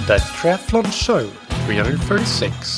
The Triathlon Show 336.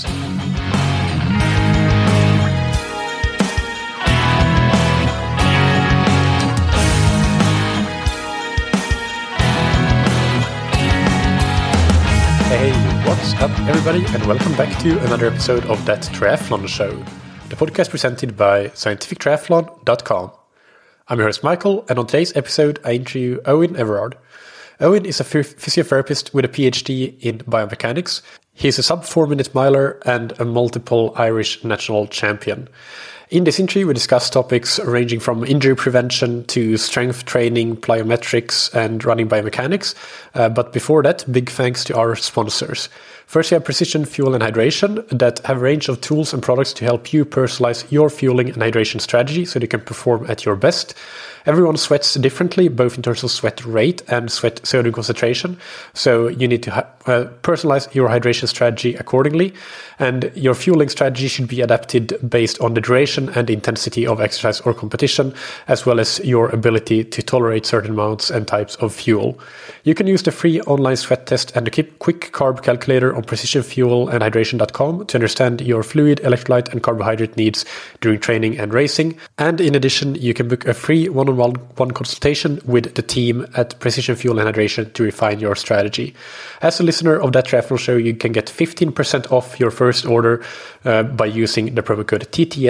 Hey, what's up everybody, and welcome back to another episode of That Triathlon Show, the podcast presented by scientifictriathlon.com. I'm your host Michael, and on today's episode I interview Owen Everard. Owen is a physiotherapist with a PhD in biomechanics. He's a sub-4-minute miler and a multiple Irish national champion. In this interview, we discuss topics ranging from injury prevention to strength training, plyometrics, and running biomechanics. But before that, big thanks to our sponsors. First, we have Precision Fuel and Hydration that have a range of tools and products to help you personalize your fueling and hydration strategy so you can perform at your best. Everyone sweats differently, both in terms of sweat rate and sweat sodium concentration. So you need to personalize your hydration strategy accordingly. And your fueling strategy should be adapted based on the duration and intensity of exercise or competition, as well as your ability to tolerate certain amounts and types of fuel. You can use the free online sweat test and the quick carb calculator on precisionfuelandhydration.com to understand your fluid, electrolyte, and carbohydrate needs during training and racing. And in addition, you can book a free one-on-one consultation with the team at Precision Fuel and Hydration to refine your strategy. As a listener of that Triathlon Show, you can get 15% off your first order by using the promo code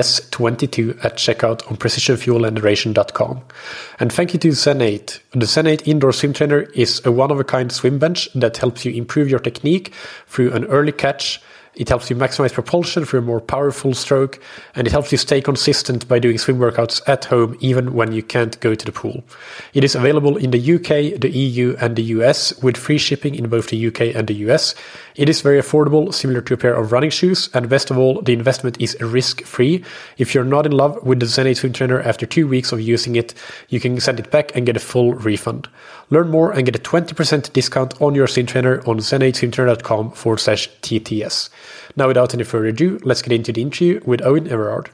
TTS22 at checkout on precisionfuelandhydration.com. And thank you to Zen8. The Zen8 indoor swim trainer is a one-of-a-kind swim bench that helps you improve your technique through an early catch. It helps you maximize propulsion for a more powerful stroke, and it helps you stay consistent by doing swim workouts at home even when you can't go to the pool. It is available in the UK, the EU, and the US, with free shipping in both the UK and the US. It is very affordable, similar to a pair of running shoes, and best of all, the investment is risk-free. If you're not in love with the Zen8 swim trainer after 2 weeks of using it, you can send it back and get a full refund. Learn more and get a 20% discount on your swim trainer on zen8swimtrainer.com/TTS. Now, without any further ado, let's get into the interview with Owen Everard.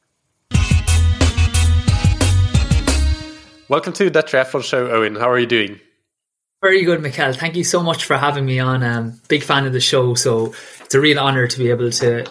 Welcome to That Triathlon Show, Owen. How are you doing? Very good, Mikkel. Thank you so much for having me on. Big fan of the show, so it's a real honor to be able to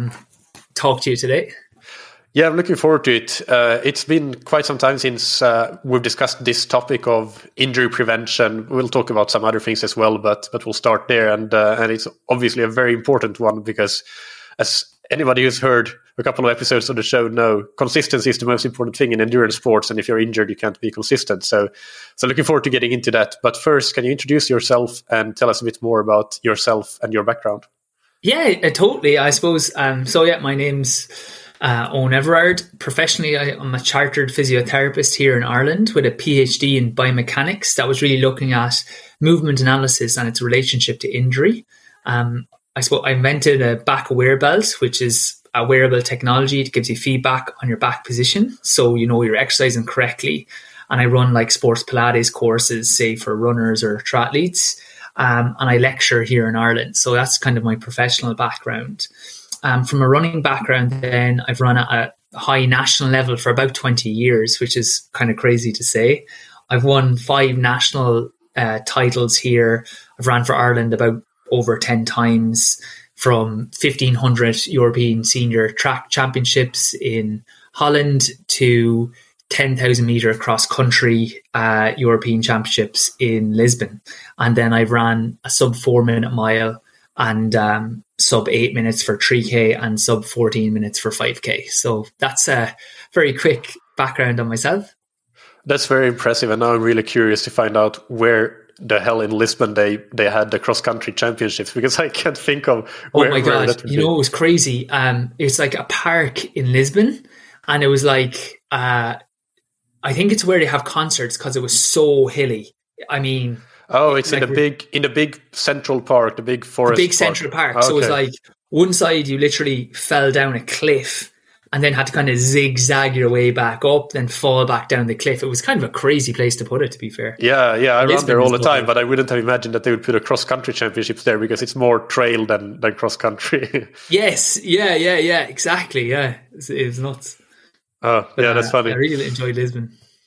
talk to you today. Yeah, I'm looking forward to it. It's been quite some time since we've discussed this topic of injury prevention. We'll talk about some other things as well, but we'll start there. And it's obviously a very important one because, as anybody who's heard a couple of episodes of the show know, consistency is the most important thing in endurance sports. And if you're injured, you can't be consistent. So looking forward to getting into that. But first, can you introduce yourself and tell us a bit more about yourself and your background? Yeah, totally. I suppose. My name's Owen Everard. Professionally, I'm a chartered physiotherapist here in Ireland with a PhD in biomechanics that was really looking at movement analysis and its relationship to injury. I invented a back aware belt, which is a wearable technology that gives you feedback on your back position, so you know you're exercising correctly. And I run like sports Pilates courses, say for runners or triathletes, and I lecture here in Ireland. So that's kind of my professional background. From a running background, then I've run at a high national level for about 20 years, which is kind of crazy to say. I've won 5 national titles here. I've ran for Ireland about over 10 times, from 1,500 European senior track championships in Holland to 10,000 meter cross country European championships in Lisbon. And then I've ran a sub 4-minute mile and sub 8 minutes for 3K and sub 14 minutes for 5K. So that's a very quick background on myself. That's very impressive. And now I'm really curious to find out where the hell in Lisbon they had the cross-country championships, because I can't think of where. Oh my God. It was crazy. It's like a park in Lisbon, and it was like, I think it's where they have concerts because it was so hilly. I mean... Oh, it's like in the big central park, the big forest. The big central park. Okay. So it was like one side you literally fell down a cliff and then had to kind of zigzag your way back up, then fall back down the cliff. It was kind of a crazy place to put it, to be fair. Yeah, I run there all the time, but I wouldn't have imagined that they would put a cross-country championships there because it's more trail than cross-country. Yes, yeah, exactly, yeah. It was nuts. Oh, yeah, that's funny. I really enjoyed Lisbon.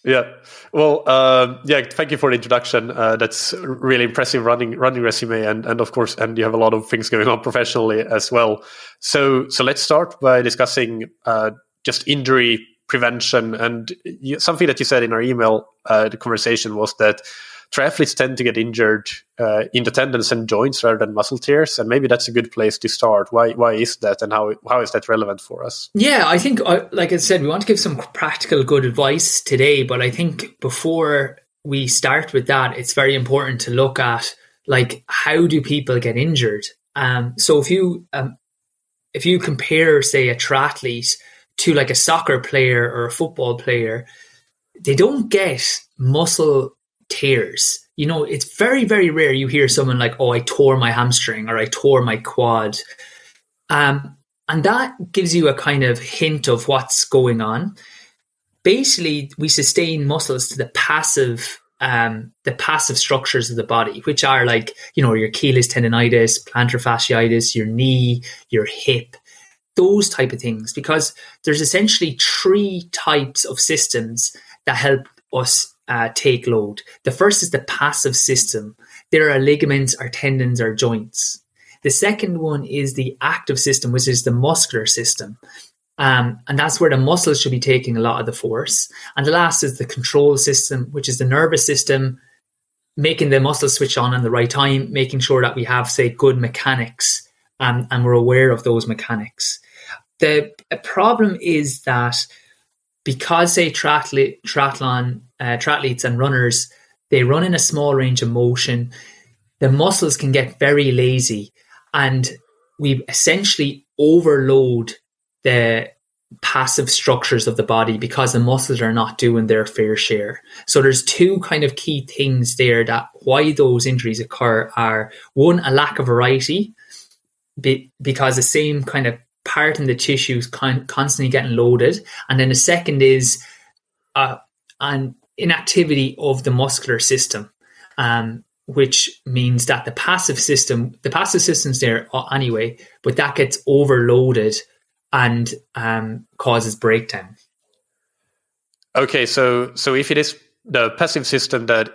Yeah. Well, thank you for the introduction. That's really impressive running resume. And of course, and you have a lot of things going on professionally as well. So let's start by discussing just injury prevention. And something that you said in our email, the conversation was that triathletes tend to get injured in the tendons and joints rather than muscle tears, and maybe that's a good place to start. Why is that, and how is that relevant for us? Yeah, I think, like I said, we want to give some practical good advice today, but I think before we start with that, it's very important to look at, like, how do people get injured? So if you compare, say, a triathlete to like a soccer player or a football player, they don't get muscle tears. It's very, very rare you hear someone like, oh, I tore my hamstring or I tore my quad. And that gives you a kind of hint of what's going on. Basically, we sustain muscles to the passive structures of the body, which are like, your Achilles tendonitis, plantar fasciitis, your knee, your hip, those type of things, because there's essentially 3 types of systems that help us take load. The first is the passive system. There are ligaments or tendons or joints. The second one is the active system, which is the muscular system. And that's where the muscles should be taking a lot of the force. And the last is the control system, which is the nervous system, making the muscles switch on the right time, making sure that we have, say, good mechanics, and we're aware of those mechanics. The problem is that because, say, triathletes and runners, they run in a small range of motion, the muscles can get very lazy, and we essentially overload the passive structures of the body because the muscles are not doing their fair share. So there's 2 kind of key things there that why those injuries occur are, one, a lack of variety, because the same kind of part in the tissue is constantly getting loaded. And then the second is an inactivity of the muscular system, which means that the passive system's there anyway, but that gets overloaded and causes breakdown. Okay, so if it is the passive system that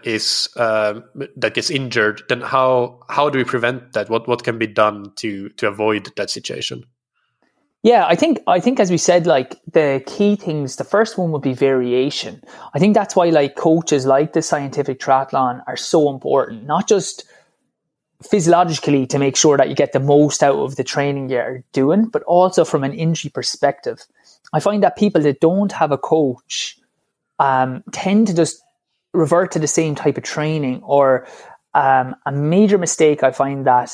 gets injured, then how do we prevent that? What can be done to avoid that situation? Yeah, I think as we said, like, the key things, the first one would be variation. I think that's why, like, coaches like the Scientific Triathlon are so important, not just physiologically to make sure that you get the most out of the training you're doing, but also from an injury perspective. I find that people that don't have a coach tend to just revert to the same type of training, or a major mistake I find that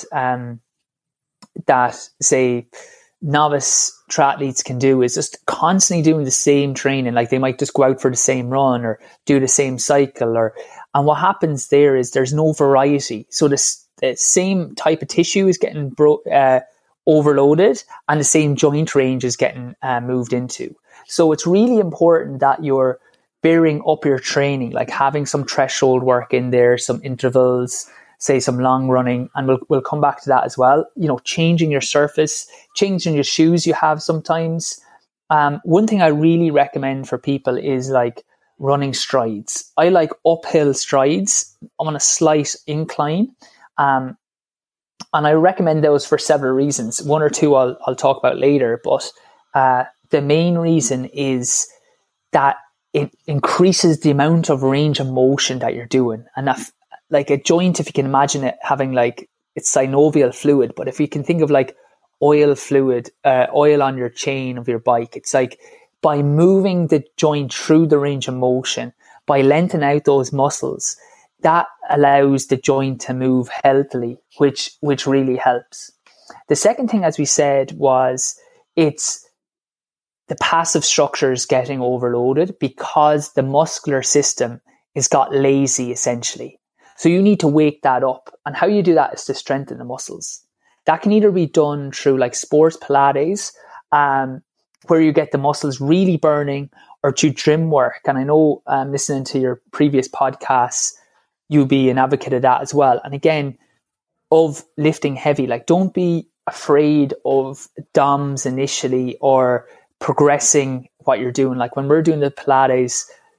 say novice triathletes can do is just constantly doing the same training. Like, they might just go out for the same run or do the same cycle, and what happens there is there's no variety. So the same type of tissue is getting overloaded, and the same joint range is getting moved into. So it's really important that you're bearing up your training, like having some threshold work in there, some intervals, say some long running, and we'll come back to that as well. Changing your surface, changing your shoes you have sometimes. One thing I really recommend for people is like running strides. I like uphill strides on a slight incline. And I recommend those for several reasons. 1 or 2 I'll talk about later, but the main reason is that it increases the amount of range of motion that you're doing. And that, like a joint, if you can imagine it having like, it's synovial fluid, but if you can think of like oil fluid, oil on your chain of your bike, it's like by moving the joint through the range of motion, by lengthening out those muscles, that allows the joint to move healthily, which really helps. The second thing, as we said, was it's the passive structures getting overloaded because the muscular system has got lazy, essentially. So you need to wake that up. And how you do that is to strengthen the muscles. That can either be done through like sports Pilates, where you get the muscles really burning, or through gym work. And I know listening to your previous podcasts, you'll be an advocate of that as well. And again, of lifting heavy, like don't be afraid of DOMs initially or progressing what you're doing. Like when we're doing the Pilates,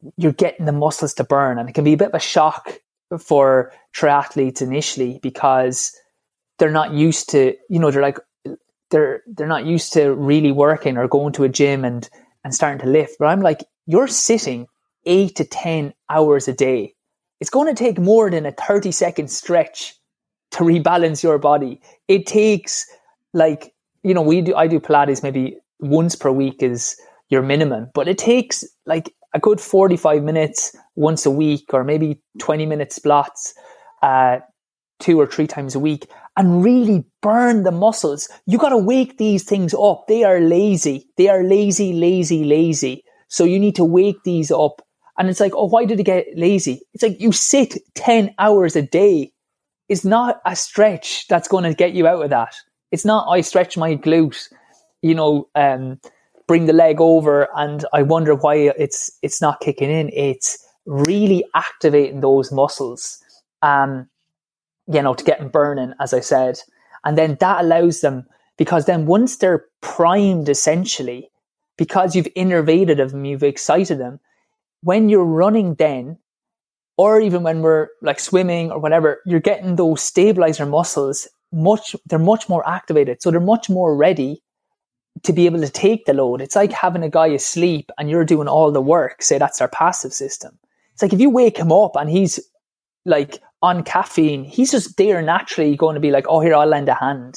you're getting the muscles to burn. And it can be a bit of a shock for triathletes initially because they're not used to, they're not used to really working or going to a gym and starting to lift. But I'm like, you're sitting 8 to 10 hours a day. It's going to take more than a 30-second stretch to rebalance your body. It takes I do Pilates maybe once per week is your minimum, but it takes like a good 45 minutes once a week, or maybe 20-minute slots 2 or 3 times a week, and really burn the muscles. You got to wake these things up. They are lazy. They are lazy. So you need to wake these up. And it's like, oh, why did it get lazy? It's like you sit 10 hours a day. It's not a stretch that's going to get you out of that. It's not, I stretch my glute, bring the leg over and I wonder why it's not kicking in. It's really activating those muscles, to get them burning, as I said. And then that allows them, because then once they're primed, essentially, because you've innervated them, you've excited them, when you're running then, or even when we're like swimming or whatever, you're getting those stabilizer muscles, they're much more activated. So they're much more ready to be able to take the load. It's like having a guy asleep and you're doing all the work. Say that's our passive system. It's like if you wake him up and he's like on caffeine, he's just there naturally going to be like, oh, here, I'll lend a hand.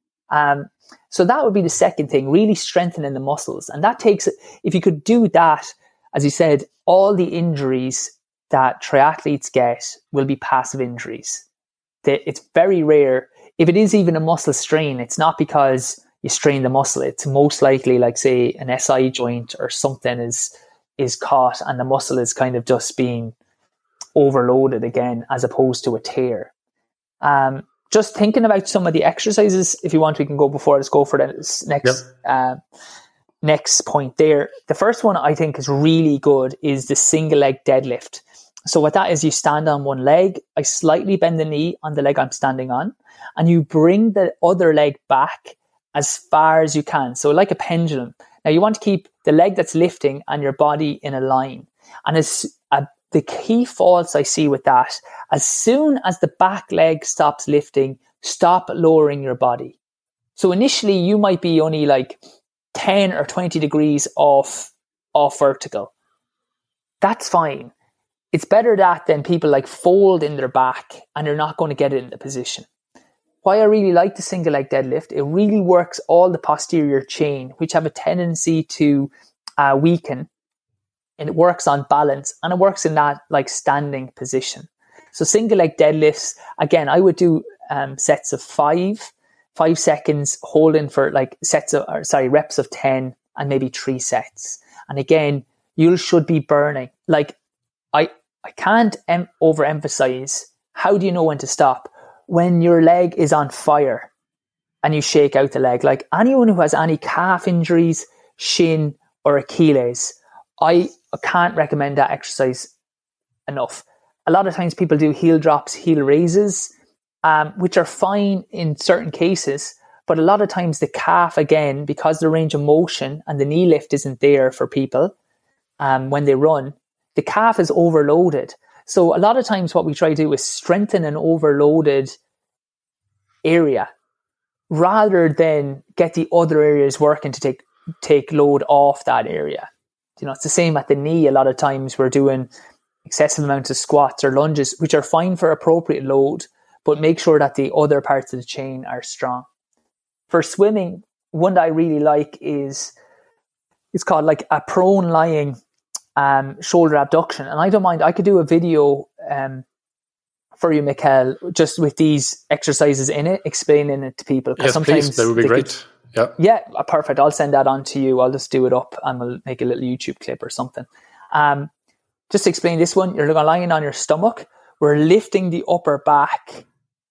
So that would be the second thing, really strengthening the muscles. And that takes, if you could do that, as you said, all the injuries that triathletes get will be passive injuries. It's very rare. If it is even a muscle strain, it's not because you strain the muscle. It's most likely, like say, an SI joint or something is caught and the muscle is kind of just being overloaded again, as opposed to a tear. Just thinking about some of the exercises, if you want, we can go before. Let's go for the next point there. The first one I think is really good is the single leg deadlift. So what that is, you stand on one leg, I slightly bend the knee on the leg I'm standing on, and you bring the other leg back as far as you can. So like a pendulum. Now you want to keep the leg that's lifting and your body in a line. And the key faults I see with that, as soon as the back leg stops lifting, stop lowering your body. So initially you might be only like 10 or 20 degrees off vertical. That's fine. It's better that than people like fold in their back and they're not going to get it in the position. Why I really like the single leg deadlift, it really works all the posterior chain, which have a tendency to weaken. And it works on balance, and it works in that like standing position. So single leg deadlifts, again, I would do sets of 5 seconds, holding for like reps of 10 and maybe 3 sets. And again, you should be burning. Like I can't overemphasize, how do you know when to stop? When your leg is on fire and you shake out the leg. Like anyone who has any calf injuries, shin or Achilles, I can't recommend that exercise enough. A lot of times people do heel drops, heel raises, which are fine in certain cases. But a lot of times the calf, again, because the range of motion and the knee lift isn't there for people when they run, the calf is overloaded. So a lot of times what we try to do is strengthen an overloaded area rather than get the other areas working to take load off that area. It's the same at the knee. A lot of times we're doing excessive amounts of squats or lunges, which are fine for appropriate load, but make sure that the other parts of the chain are strong. For swimming, one that I really like it's called like a prone lying shoulder abduction. And I don't mind, I could do a video for you, Mikkel, just with these exercises in it, explaining it to people. Yes, sometimes please, that would be great. Yeah, perfect. I'll send that on to you. I'll just do it up and we'll make a little YouTube clip or something. Just to explain this one, you're lying on your stomach. We're lifting the upper back.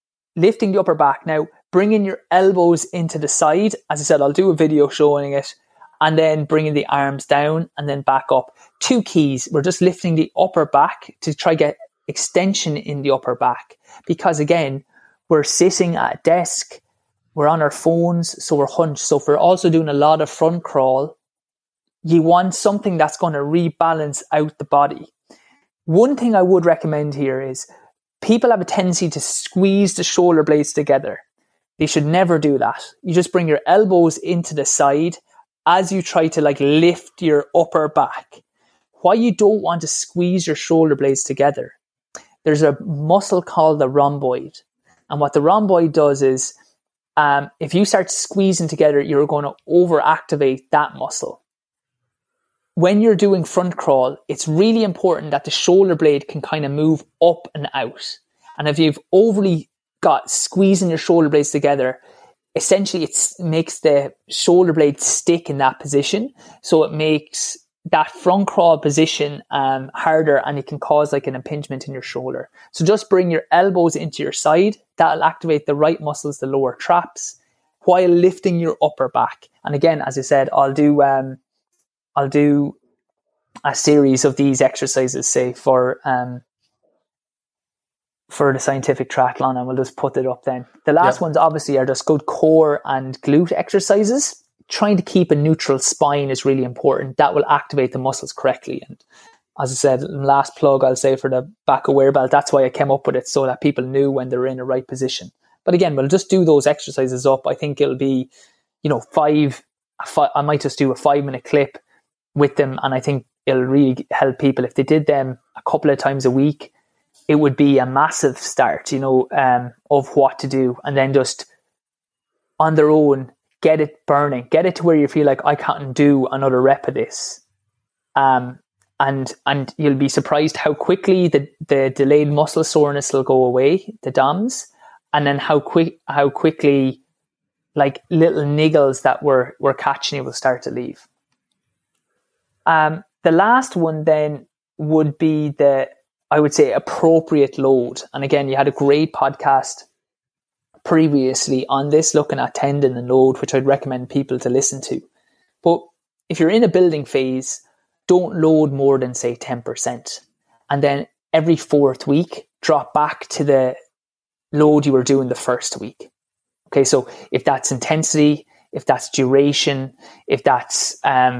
Now, bringing your elbows into the side. As I said, I'll do a video showing it. And then bringing the arms down and then back up. 2 keys. We're just lifting the upper back to try get extension in the upper back. Because again, we're sitting at a desk. We're on our phones, so we're hunched. So if we're also doing a lot of front crawl, you want something that's going to rebalance out the body. One thing I would recommend here is people have a tendency to squeeze the shoulder blades together. They should never do that. You just bring your elbows into the side as you try to like lift your upper back. Why you don't want to squeeze your shoulder blades together, there's a muscle called the rhomboid. And what the rhomboid does is, if you start squeezing together, you're going to overactivate that muscle. When you're doing front crawl, it's really important that the shoulder blade can kind of move up and out. And if you've overly got squeezing your shoulder blades together, essentially it makes the shoulder blade stick in that position. So it makes that front crawl position harder, and it can cause like an impingement in your shoulder. So just bring your elbows into your side. That'll activate the right muscles, the lower traps, while lifting your upper back. And again, as I said, I'll do a series of these exercises, say for the Scientific Triathlon, and we'll just put it up then. The last ones obviously are just good core and glute exercises. Trying to keep a neutral spine is really important. That will activate the muscles correctly. And as I said, last plug I'll say for the back aware belt, that's why I came up with it, so that people knew when they're in the right position. But again, we'll just do those exercises up. I think it'll be, five. I might just do a 5-minute clip with them, and I think it'll really help people. If they did them a couple of times a week, it would be a massive start, of what to do. And then just on their own, get it burning, get it to where you feel like I can't do another rep of this. And you'll be surprised how quickly the delayed muscle soreness will go away, the DOMS, and then how quickly like little niggles that were catching you will start to leave. The last one then would be I would say, appropriate load. And again, you had a great podcast previously on this, looking at tendon and load, which I'd recommend people to listen to. But if you're in a building phase, don't load more than, say, 10%. And then every 4th week, drop back to the load you were doing the first week. Okay, so if that's intensity, if that's duration, if that's,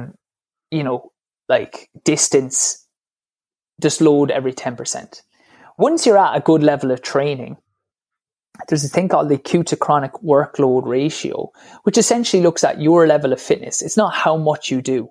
like distance, just load every 10%. Once you're at a good level of training, there's a thing called the acute to chronic workload ratio, which essentially looks at your level of fitness. It's not how much you do.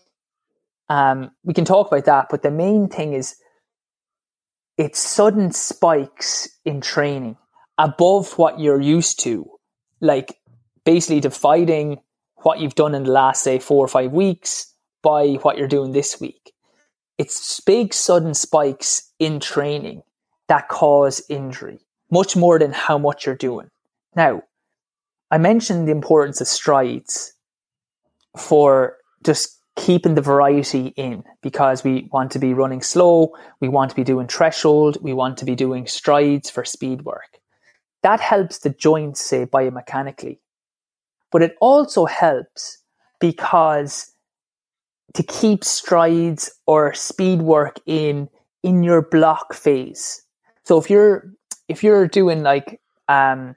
We can talk about that, but the main thing is it's sudden spikes in training above what you're used to, like basically dividing what you've done in the last, say, 4 or 5 weeks by what you're doing this week. It's big sudden spikes in training that cause injury, much more than how much you're doing. Now, I mentioned the importance of strides for just keeping the variety in, because we want to be running slow, we want to be doing threshold, we want to be doing strides for speed work. That helps the joints, say, biomechanically. But it also helps because to keep strides or speed work in your block phase. So if you're doing like a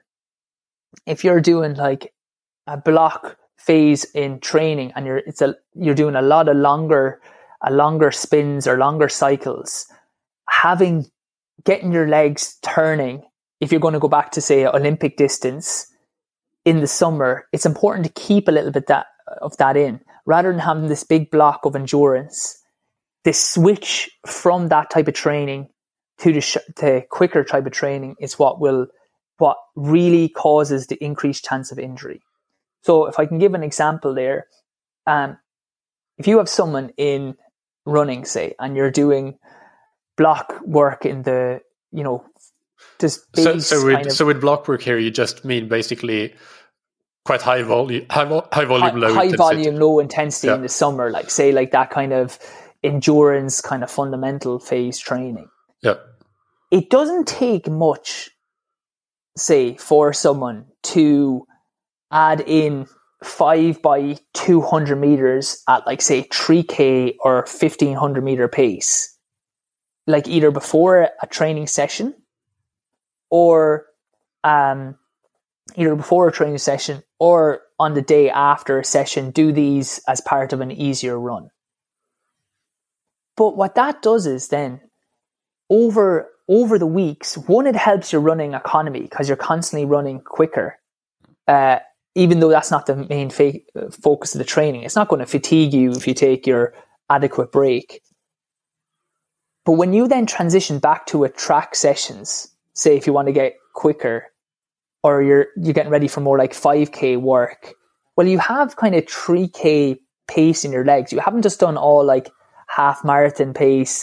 block phase in training, and you're doing a lot of longer spins or longer cycles, getting your legs turning, if you're going to go back to, say, Olympic distance in the summer, it's important to keep a little bit of that in, rather than having this big block of endurance. This switch from that type of training to the quicker type of training is what really causes the increased chance of injury. So if I can give an example there, if you have someone in running, say, and you're doing block work in the, just base so with block work here, you just mean basically quite high volume, low intensity in the summer, like say like that kind of endurance kind of fundamental phase training. Yeah. It doesn't take much, say, for someone to add in 5 by 200 meters at like, say, 3K or 1500 meter pace, like either before a training session or either before a training session or on the day after a session, do these as part of an easier run. But what that does is then, over the weeks, one, it helps your running economy because you're constantly running quicker, even though that's not the main focus of the training. It's not going to fatigue you if you take your adequate break. But when you then transition back to a track sessions, say if you want to get quicker, or you're getting ready for more like 5K work, well, you have kind of 3K pace in your legs. You haven't just done all like half marathon pace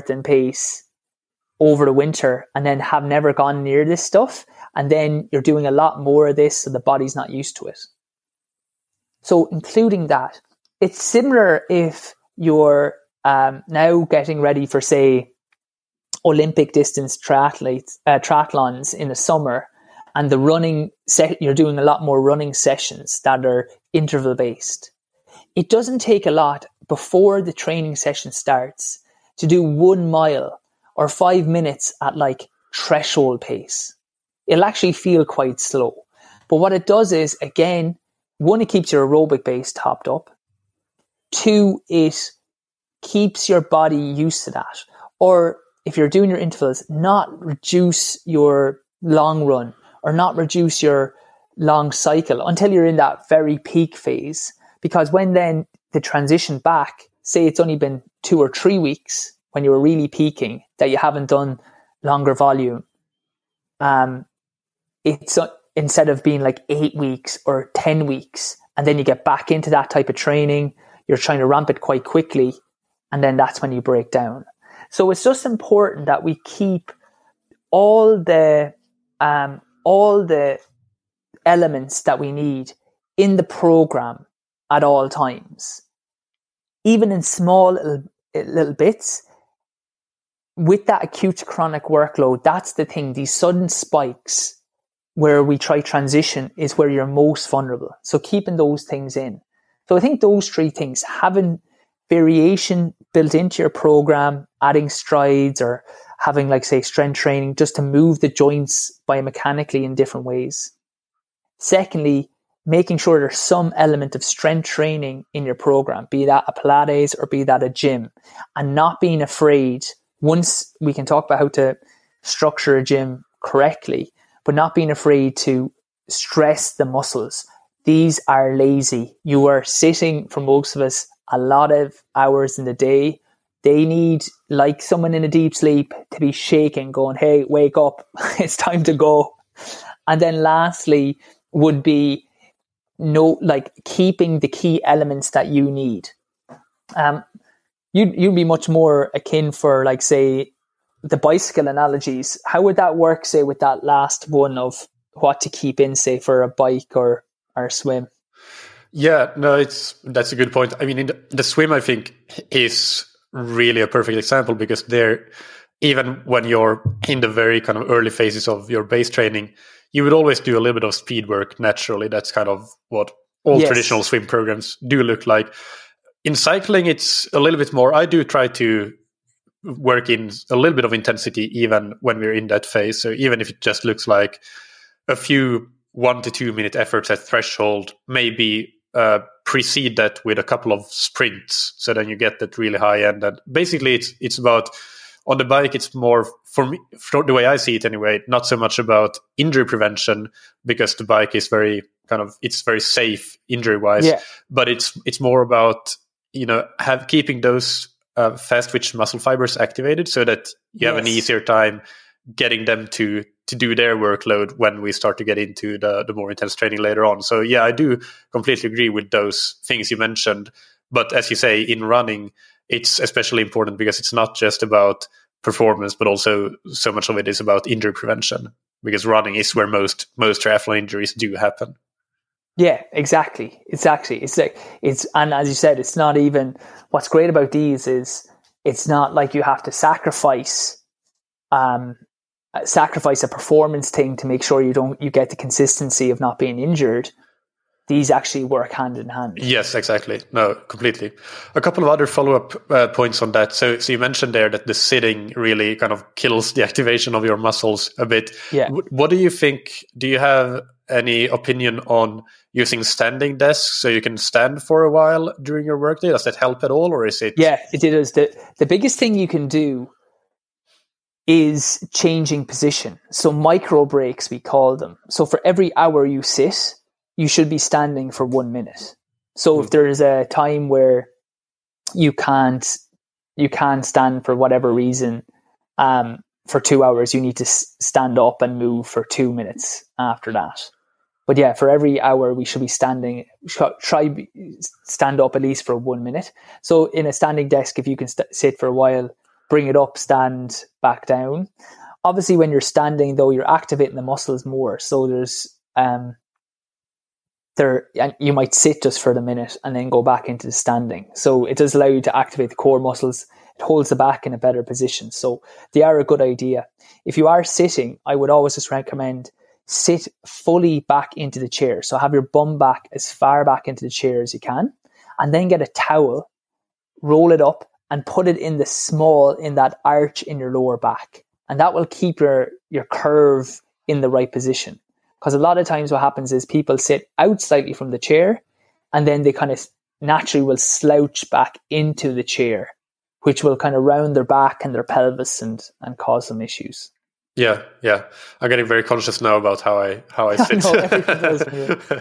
over the winter and then have never gone near this stuff. And then you're doing a lot more of this, so the body's not used to it. So including that, it's similar if you're now getting ready for, say, Olympic distance triathlons in the summer, and the running you're doing a lot more running sessions that are interval based. It doesn't take a lot before the training session starts to do 1 mile or 5 minutes at like threshold pace. It'll actually feel quite slow. But what it does is, again, 1, it keeps your aerobic base topped up. 2, it keeps your body used to that. Or if you're doing your intervals, not reduce your long run or not reduce your long cycle until you're in that very peak phase. Because when then the transition back, say it's only been 2 or 3 weeks when you were really peaking, that you haven't done longer volume, it's instead of being like 8 weeks or 10 weeks, and then you get back into that type of training, you're trying to ramp it quite quickly, and then that's when you break down. So it's just important that we keep all the elements that we need in the program at all times, even in small little bits. With that acute to chronic workload, that's the thing. These sudden spikes where we try transition is where you're most vulnerable. So keeping those things in. So I think those 3 things, having variation built into your program, adding strides, or having, like, say, strength training just to move the joints biomechanically in different ways. Secondly, making sure there's some element of strength training in your program, be that a Pilates or be that a gym, and not being afraid. Once we can talk about how to structure a gym correctly, but not being afraid to stress the muscles. These are lazy. You are sitting, for most of us, a lot of hours in the day. They need, like someone in a deep sleep, to be shaking, going, hey, wake up, it's time to go. And then lastly would be keeping the key elements that you need. You'd be much more akin for, like, say, the bicycle analogies. How would that work, say, with that last one of what to keep in, say, for a bike or swim? Yeah, no, that's a good point. I mean, in the swim, I think, is really a perfect example, because there, even when you're in the very kind of early phases of your base training, you would always do a little bit of speed work naturally. That's kind of what all traditional swim programs do look like. In cycling, it's a little bit more. I do try to work in a little bit of intensity even when we're in that phase. So even if it just looks like a few 1 to 2 minute efforts at threshold, maybe precede that with a couple of sprints. So then you get that really high end. And basically it's about, on the bike, it's more, for me, for the way I see it anyway, not so much about injury prevention, because the bike is very it's very safe injury wise, but it's more about, keeping those fast twitch muscle fibers activated so that you have an easier time getting them to do their workload when we start to get into the more intense training later on. So yeah, I do completely agree with those things you mentioned. But as you say, in running, it's especially important because it's not just about performance, but also so much of it is about injury prevention, because running is where most triathlon injuries do happen. Yeah, exactly. It's and as you said, it's not even, what's great about these is it's not like you have to sacrifice a performance thing to make sure you get the consistency of not being injured. These actually work hand in hand. Yes, exactly. No, completely. A couple of other follow-up points on that. So you mentioned there that the sitting really kind of kills the activation of your muscles a bit. Yeah. What do you think? Do you have any opinion on using standing desks so you can stand for a while during your workday? Does that help at all, or is it? Yeah, it is. The biggest thing you can do is changing position. So micro breaks, we call them. So for every hour you sit, you should be standing for 1 minute. So if there is a time where you can't stand for whatever reason, for 2 hours, you need to stand up and move for 2 minutes after that. But yeah, for every hour we should be standing. Stand up at least for 1 minute. So in a standing desk, if you can sit for a while, bring it up, stand back down. Obviously, when you're standing, though, you're activating the muscles more. So there's and you might sit just for the minute and then go back into the standing. So it does allow you to activate the core muscles. It holds the back in a better position. So they are a good idea. If you are sitting, I would always just recommend sit fully back into the chair. So have your bum back as far back into the chair as you can, and then get a towel, roll it up, and put it in that arch in your lower back. And that will keep your curve in the right position. Because a lot of times what happens is people sit out slightly from the chair, and then they kind of naturally will slouch back into the chair, which will kind of round their back and their pelvis and cause some issues. Yeah. I'm getting very conscious now about how I sit. No, everything does.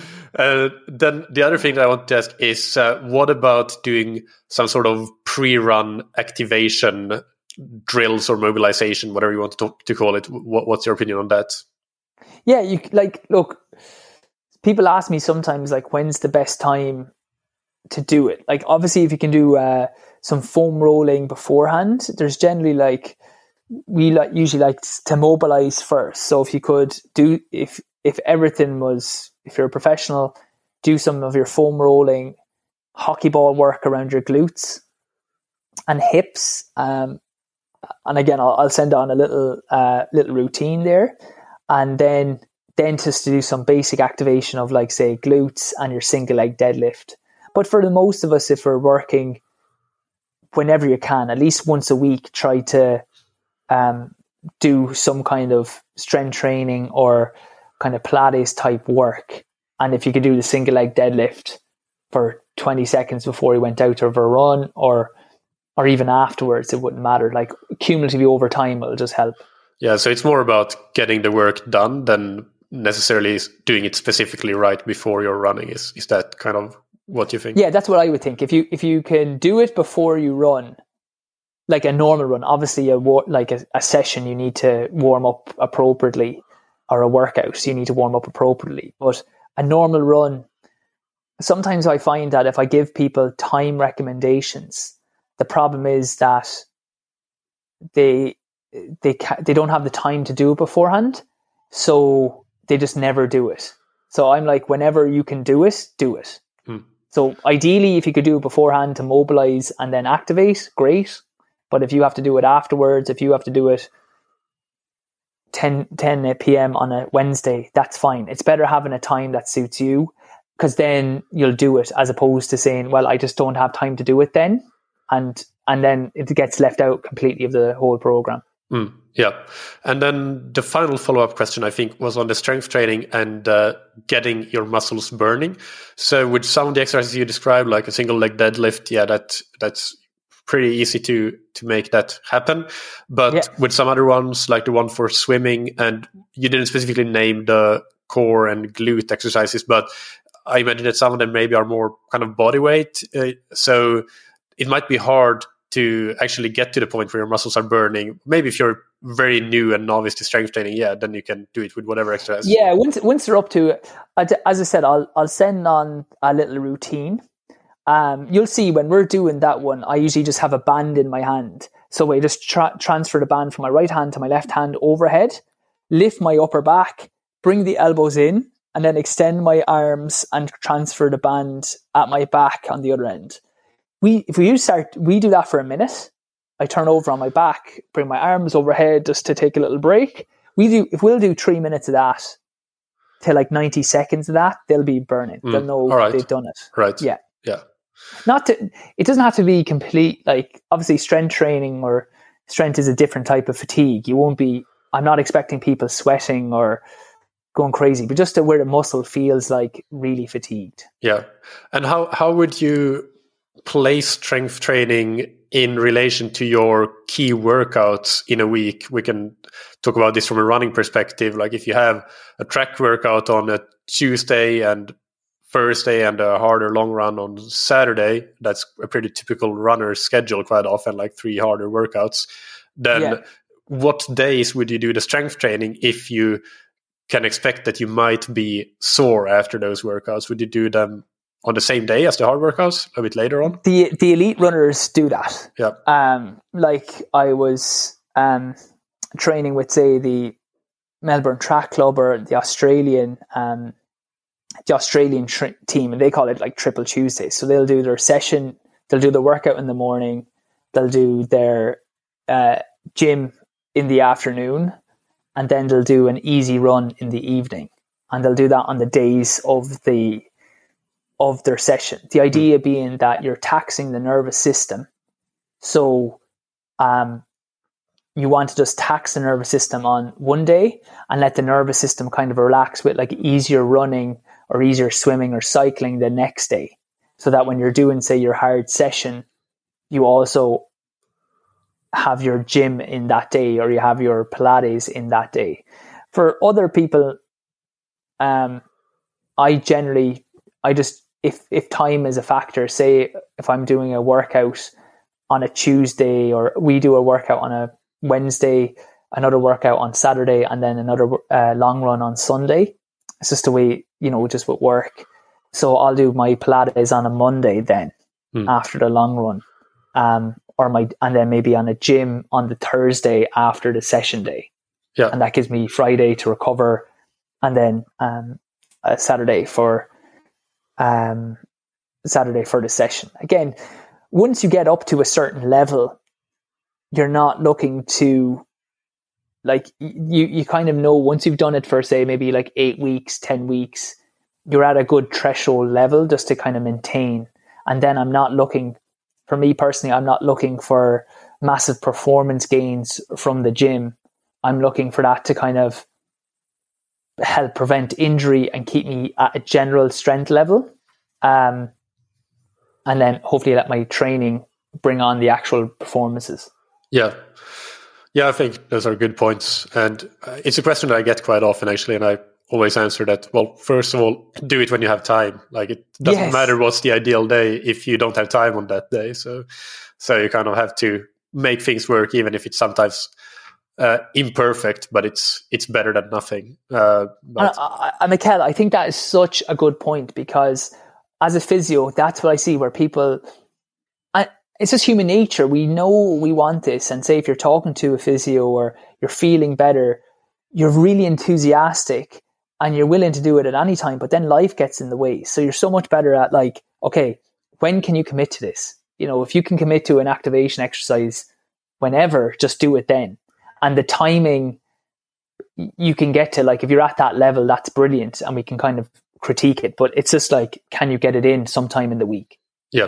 Then the other thing that I want to ask is, what about doing some sort of pre-run activation drills or mobilization, whatever you want to call it? What's your opinion on that? Yeah, look, people ask me sometimes, like, when's the best time to do it? Like, obviously, if you can do some foam rolling beforehand, there's generally usually like to mobilize first. So if you could do, if you're a professional, do some of your foam rolling, hockey ball work around your glutes and hips. And again, I'll send on a little routine there. And then just to do some basic activation of, like, say, glutes and your single leg deadlift. But for the most of us, if we're working whenever you can, at least once a week, try to do some kind of strength training or kind of Pilates type work. And if you could do the single leg deadlift for 20 seconds before you went out for a run or even afterwards, it wouldn't matter. Like, cumulatively over time, it'll just help. Yeah, so it's more about getting the work done than necessarily doing it specifically right before you're running. Is that kind of what you think? Yeah, that's what I would think. If you can do it before you run, like a normal run, obviously a session, you need to warm up appropriately, or a workout, so you need to warm up appropriately. But a normal run, sometimes I find that if I give people time recommendations, the problem is that they don't have the time to do it beforehand, so they just never do it. So I'm like, whenever you can do it, do it. So ideally, if you could do it beforehand to mobilize and then activate, great. But if you have to do it afterwards, if you have to do it 10 p.m. on a Wednesday, that's fine. It's better having a time that suits you, because then you'll do it, as opposed to saying, well, I just don't have time to do it then. And then it gets left out completely of the whole program. Yeah. And then the final follow-up question, I think, was on the strength training and getting your muscles burning. So with some of the exercises you described, like a single leg deadlift, yeah, that's pretty easy to make that happen. But with some other ones, like the one for swimming, and you didn't specifically name the core and glute exercises, but I imagine that some of them maybe are more kind of body weight. So it might be hard to actually get to the point where your muscles are burning. Maybe if you're very new and novice to strength training, then you can do it with whatever exercise. Yeah, once they're up to it, as I said, I'll send on a little routine. You'll see when we're doing that one, I usually just have a band in my hand. So I just transfer the band from my right hand to my left hand overhead, lift my upper back, bring the elbows in, and then extend my arms and transfer the band at my back on the other end. We do that for a minute. I turn over on my back, bring my arms overhead just to take a little break. If we'll do 3 minutes of that to like 90 seconds of that, they'll be burning. They'll know they've done it. Right. Yeah. Yeah. It doesn't have to be complete, like, obviously strength training or strength is a different type of fatigue. I'm not expecting people sweating or going crazy, but just to where the muscle feels like really fatigued. Yeah. And how would you place strength training in relation to your key workouts in a week? We can talk about this from a running perspective. Like if you have a track workout on a Tuesday and Thursday and a harder long run on Saturday, that's a pretty typical runner schedule quite often, like 3 harder workouts. Then what days would you do the strength training if you can expect that you might be sore after those workouts? Would you do them on the same day as the hard workouts, a bit later on? The elite runners do that. Yeah. Like I was training with, say, the Melbourne Track Club or the Australian team, and they call it like Triple Tuesday. So they'll do their session, they'll do the workout in the morning, they'll do their gym in the afternoon, and then they'll do an easy run in the evening. And they'll do that on the days of their session. The idea being that you're taxing the nervous system. So you want to just tax the nervous system on one day and let the nervous system kind of relax with like easier running or easier swimming or cycling the next day. So that when you're doing, say, your hard session, you also have your gym in that day, or you have your Pilates in that day. For other people, if time is a factor, say if I'm doing a workout on a Tuesday, or we do a workout on a Wednesday, another workout on Saturday, and then another long run on Sunday. It's just the way, just with work. So I'll do my Pilates on a Monday then after the long run. And then maybe on a gym on the Thursday after the session day. Yeah. And that gives me Friday to recover, and then a Saturday for the session. Again, once you get up to a certain level, you're not looking to, like, you kind of know once you've done it for, say, maybe like 8 weeks, 10 weeks, you're at a good threshold level just to kind of maintain. And then for me personally, I'm not looking for massive performance gains from the gym. I'm looking for that to kind of help prevent injury and keep me at a general strength level. And then hopefully let my training bring on the actual performances. Yeah. Yeah, I think those are good points. And it's a question that I get quite often, actually. And I always answer that, well, first of all, do it when you have time. Like, it doesn't matter what's the ideal day if you don't have time on that day. So you kind of have to make things work, even if it's sometimes imperfect, but it's better than nothing. Mikkel, I think that is such a good point, because as a physio, that's what I see where people, it's just human nature. We know we want this. And say if you're talking to a physio or you're feeling better, you're really enthusiastic and you're willing to do it at any time, but then life gets in the way. So you're so much better at, like, okay, when can you commit to this? If you can commit to an activation exercise whenever, just do it then. And the timing you can get to, like, if you're at that level, that's brilliant, and we can kind of critique it. But it's just like, can you get it in sometime in the week? Yeah.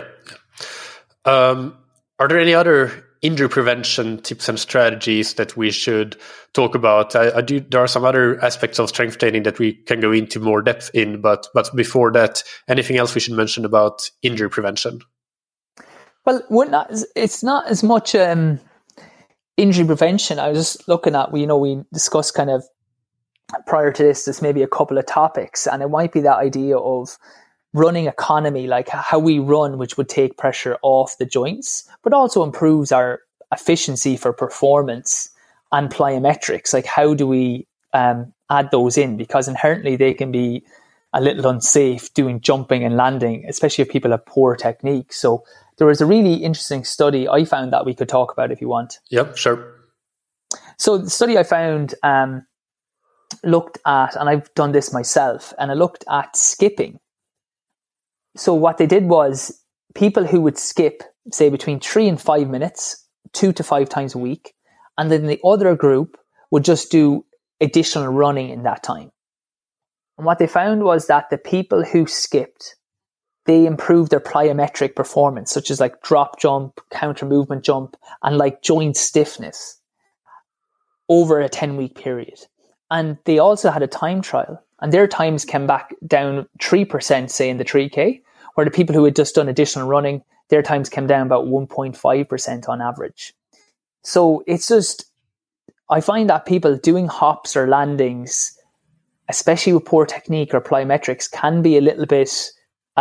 Are there any other injury prevention tips and strategies that we should talk about? There are some other aspects of strength training that we can go into more depth in, but before that, anything else we should mention about injury prevention? Well, it's not as much injury prevention. I was just looking at, we discussed kind of prior to this, there's maybe a couple of topics, and it might be that idea of running economy, like how we run, which would take pressure off the joints, but also improves our efficiency for performance, and plyometrics. Like, how do we add those in? Because inherently they can be a little unsafe doing jumping and landing, especially if people have poor technique. So there was a really interesting study I found that we could talk about if you want. Yep, sure. So the study I found looked at, and I've done this myself, and I looked at skipping. So what they did was people who would skip, say, between 3 and 5 minutes, 2 to 5 times a week, and then the other group would just do additional running in that time. And what they found was that the people who skipped, they improved their plyometric performance, such as like drop jump, counter movement jump, and like joint stiffness over a 10-week period. And they also had a time trial, and their times came back down 3%, say in the 3K, where the people who had just done additional running, their times came down about 1.5% on average. So it's just, I find that people doing hops or landings, especially with poor technique or plyometrics, can be a little bit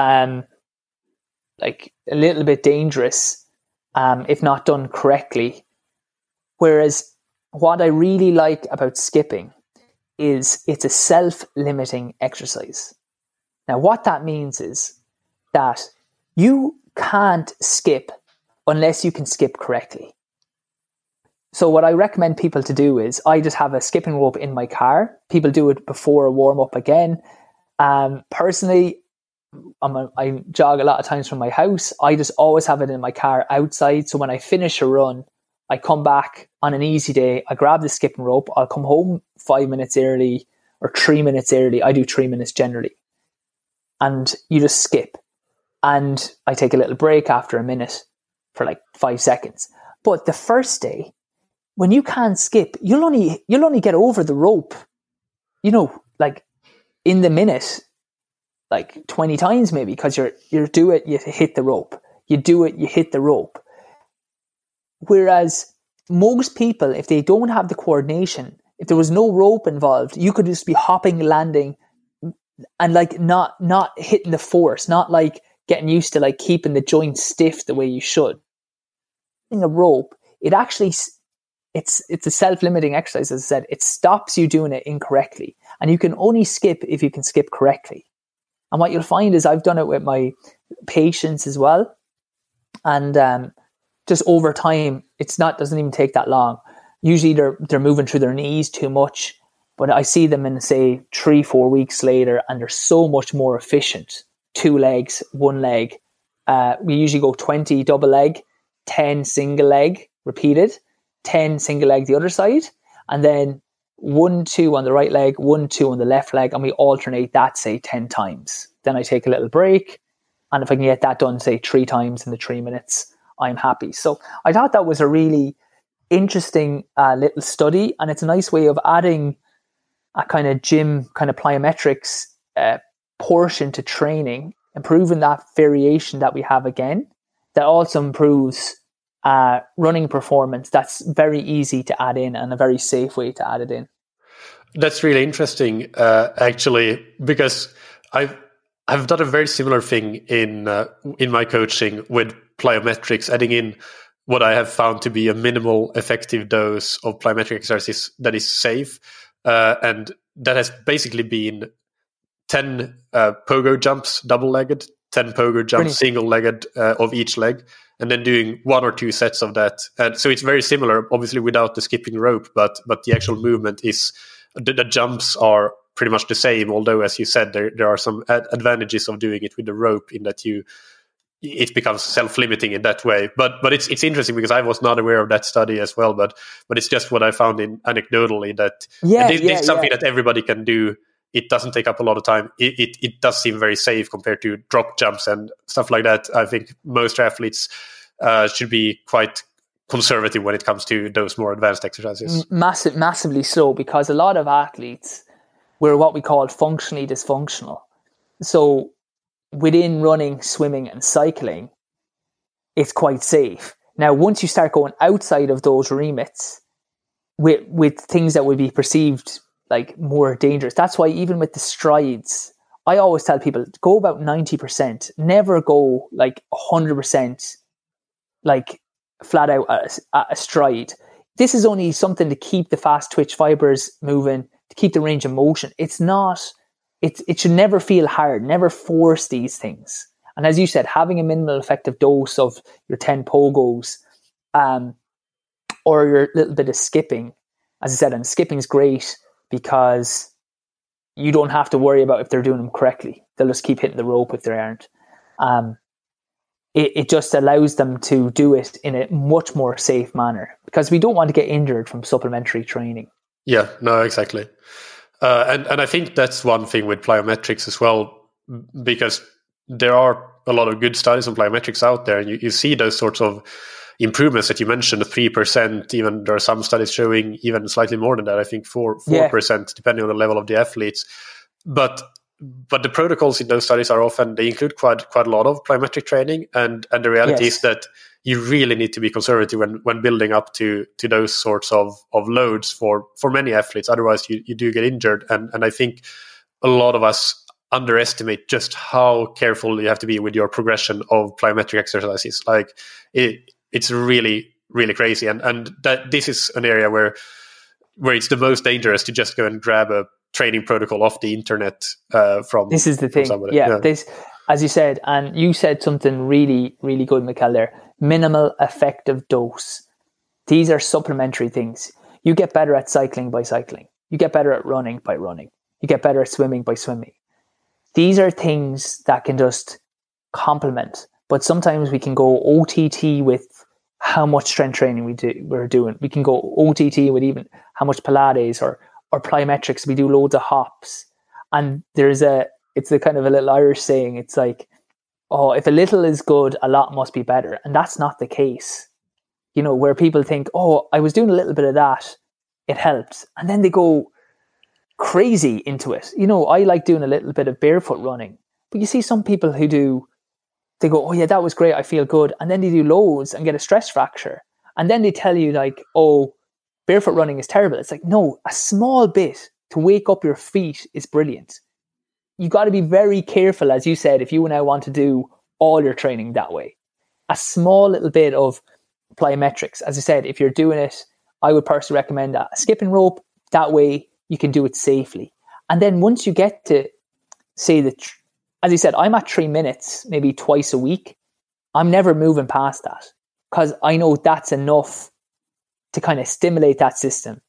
dangerous if not done correctly. Whereas what I really like about skipping is it's a self-limiting exercise. Now, what that means is that you can't skip unless you can skip correctly. So what I recommend people to do is I just have a skipping rope in my car. People do it before a warm-up again. Personally, I jog a lot of times from my house. I just always have it in my car outside. So when I finish a run, I come back on an easy day, I grab the skipping rope, I'll come home 5 minutes early or 3 minutes early. I do 3 minutes generally. And you just skip. And I take a little break after a minute for like 5 seconds. But the first day, when you can't skip, you'll only get over the rope, like in the minute, like 20 times maybe, because you do it, you hit the rope. You do it, you hit the rope. Whereas most people, if they don't have the coordination, if there was no rope involved, you could just be hopping, landing, and like not hitting the force, not like getting used to like keeping the joints stiff the way you should. In a rope, it's a self-limiting exercise, as I said. It stops you doing it incorrectly, and you can only skip if you can skip correctly. And what you'll find is I've done it with my patients as well, and just over time, doesn't even take that long. Usually they're moving through their knees too much, but I see them in, say, 3-4 weeks later, and they're so much more efficient. 2 legs, 1 leg. We usually go 20 double leg, 10 single leg repeated, 10 single leg the other side, and then 1-2 on the right leg, 1-2 on the left leg, and we alternate that, say, 10 times. Then I take a little break, and if I can get that done, say, 3 times in the 3 minutes, I'm happy. So I thought that was a really interesting little study, and it's a nice way of adding a kind of gym, kind of plyometrics portion to training, improving that variation that we have again. That also improves running performance. That's very easy to add in and a very safe way to add it in. That's really interesting, actually, because I've done a very similar thing in my coaching with plyometrics, adding in what I have found to be a minimal effective dose of plyometric exercises that is safe, and that has basically been 10 pogo jumps double-legged, 10 pogo jumps single-legged of each leg, and then doing 1 or 2 sets of that. And so it's very similar, obviously without the skipping rope, but the actual movement is, the jumps are pretty much the same, although, as you said, there are some advantages of doing it with the rope in that it becomes self-limiting in that way. But it's interesting because I was not aware of that study as well, but it's just what I found in anecdotally that this is something that everybody can do. It doesn't take up a lot of time. It does seem very safe compared to drop jumps and stuff like that. I think most athletes should be quite conservative when it comes to those more advanced exercises. Massively so, because a lot of athletes were what we call functionally dysfunctional. So within running, swimming, and cycling, it's quite safe. Now, once you start going outside of those remits with things that would be perceived like more dangerous, that's why even with the strides, I always tell people, go about 90%, never go like 100%, like flat out at a stride. This is only something to keep the fast twitch fibers moving, to keep the range of motion. It's not, it should never feel hard, never force these things. And as you said, having a minimal effective dose of your 10 pogos, or your little bit of skipping, as I said, and skipping is great because you don't have to worry about if they're doing them correctly. They'll just keep hitting the rope if they aren't. It just allows them to do it in a much more safe manner because we don't want to get injured from supplementary training. Yeah, no, exactly. And I think that's one thing with plyometrics as well, because there are a lot of good studies on plyometrics out there, and you see those sorts of improvements that you mentioned, 3%, even there are some studies showing even slightly more than that, I think 4%, depending on the level of the athletes. But the protocols in those studies are often, they include quite a lot of plyometric training, and the reality is that you really need to be conservative when building up to those sorts of loads for many athletes. Otherwise, you do get injured. And I think a lot of us underestimate just how careful you have to be with your progression of plyometric exercises. Like it's really, really crazy. And that this is an area where it's the most dangerous to just go and grab a training protocol off the internet from. This is the thing. Yeah. This, as you said, and you said something really, really good, Mikkel, there. Minimal effective dose. These are supplementary things. You get better at cycling by cycling. You get better at running by running. You get better at swimming by swimming. These are things that can just complement. But sometimes we can go OTT with how much strength training we're doing. We can go OTT with even how much Pilates or plyometrics. We do loads of hops. And it's a kind of a little Irish saying. It's like, oh, if a little is good, a lot must be better. And that's not the case. You know, where people think, oh, I was doing a little bit of that, it helps. And then they go crazy into it. You know, I like doing a little bit of barefoot running. But you see some people who they go, oh yeah, that was great, I feel good. And then they do loads and get a stress fracture. And then they tell you like, oh, barefoot running is terrible. It's like, no, a small bit to wake up your feet is brilliant. You got to be very careful, as you said, if you now want to do all your training that way. A small little bit of plyometrics. As I said, if you're doing it, I would personally recommend a skipping rope. That way you can do it safely. And then once you get to, say, as you said, I'm at 3 minutes, maybe twice a week. I'm never moving past that because I know that's enough to kind of stimulate that system.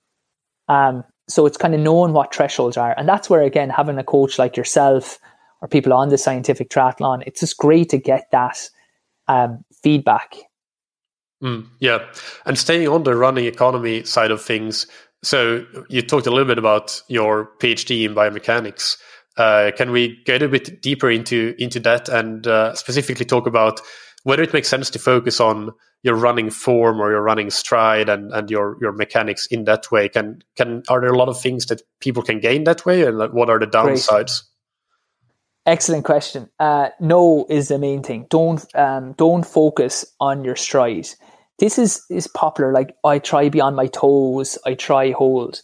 So it's kind of knowing what thresholds are. And that's where, again, having a coach like yourself or people on the Scientific Triathlon, it's just great to get that feedback. Yeah. And staying on the running economy side of things, so you talked a little bit about your PhD in biomechanics. Can we get a bit deeper into that and specifically talk about whether it makes sense to focus on your running form or your running stride and your mechanics in that way? Are there a lot of things that people can gain that way, and what are the downsides? Great. Excellent question. No is the main thing. Don't focus on your stride. This is popular. Like, I try be on my toes. I try hold.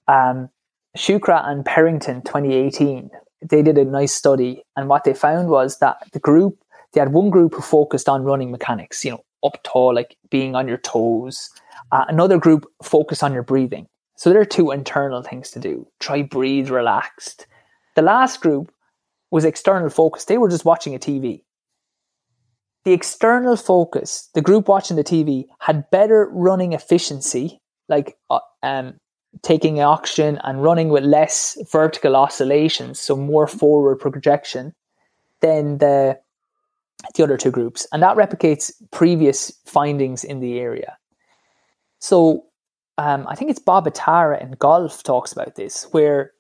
Shukra and Perrington 2018, they did a nice study, and what they found was that they had one group who focused on running mechanics, you know, up tall, like being on your toes. Another group focused on your breathing. So there are two internal things to do. Try breathe relaxed. The last group was external focus. They were just watching a TV. The external focus, the group watching the TV, had better running efficiency, like taking oxygen and running with less vertical oscillations, so more forward projection, than the other two groups. And that replicates previous findings in the area. So I think it's Bob Atara in golf talks about this, where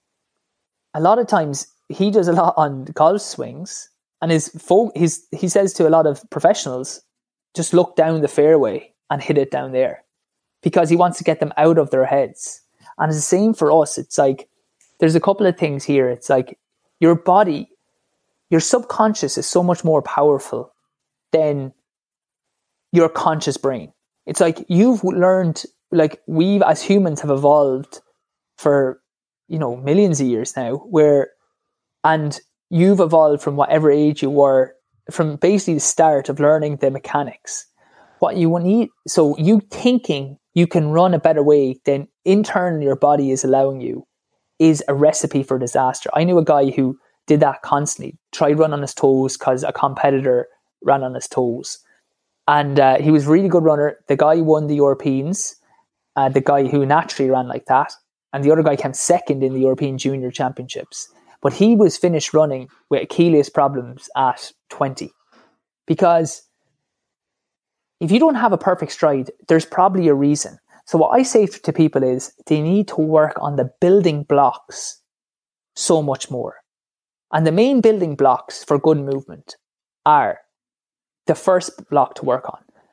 a lot of times he does a lot on golf swings, and he says to a lot of professionals, just look down the fairway and hit it down there, because he wants to get them out of their heads. And it's the same for us. It's like, there's a couple of things here. It's like your body, your subconscious is so much more powerful than your conscious brain. It's like you've learned, like we as humans have evolved for, you know, millions of years now, and you've evolved from whatever age you were, from basically the start of learning the mechanics. What you need, so you thinking you can run a better way than internally your body is allowing you, is a recipe for disaster. I knew a guy who did that constantly, tried run on his toes because a competitor ran on his toes. And he was a really good runner. The guy won the Europeans, the guy who naturally ran like that. And the other guy came second in the European Junior Championships. But he was finished running with Achilles problems at 20. Because if you don't have a perfect stride, there's probably a reason. So what I say to people is they need to work on the building blocks so much more. And the main building blocks for good movement are the first block to work on.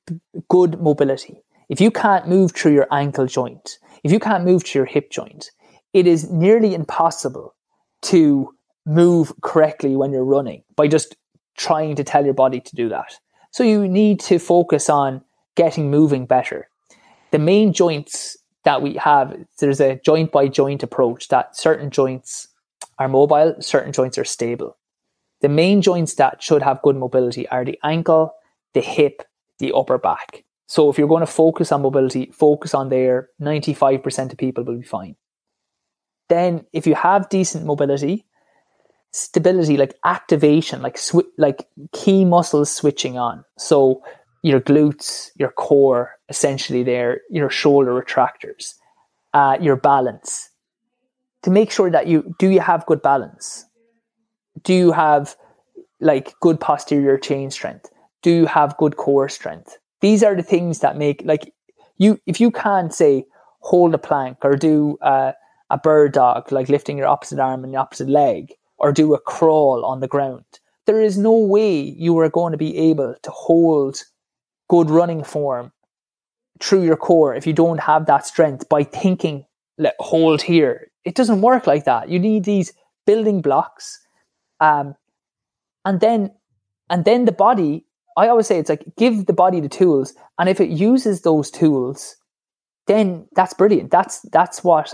good mobility. If you can't move through your ankle joint, if you can't move through your hip joint, it is nearly impossible to move correctly when you're running by just trying to tell your body to do that. So you need to focus on getting moving better. The main joints that we have, there's a joint by joint approach that certain joints are mobile, certain joints are stable. The main joints that should have good mobility are the ankle, the hip, the upper back. So if you're going to focus on mobility, focus on there. 95% of people will be fine. Then if you have decent mobility, stability, like activation, like key muscles switching on. So your glutes, your core, essentially there, your shoulder retractors, your balance. To make sure that you have good balance? Do you have like good posterior chain strength? Do you have good core strength? These are the things that make, like, if you can't say hold a plank or do a bird dog, like lifting your opposite arm and your opposite leg, or do a crawl on the ground, there is no way you are going to be able to hold good running form through your core if you don't have that strength by thinking, hold here. It doesn't work like that. You need these building blocks. And then the body, I always say it's like, give the body the tools. And if it uses those tools, then that's brilliant. That's what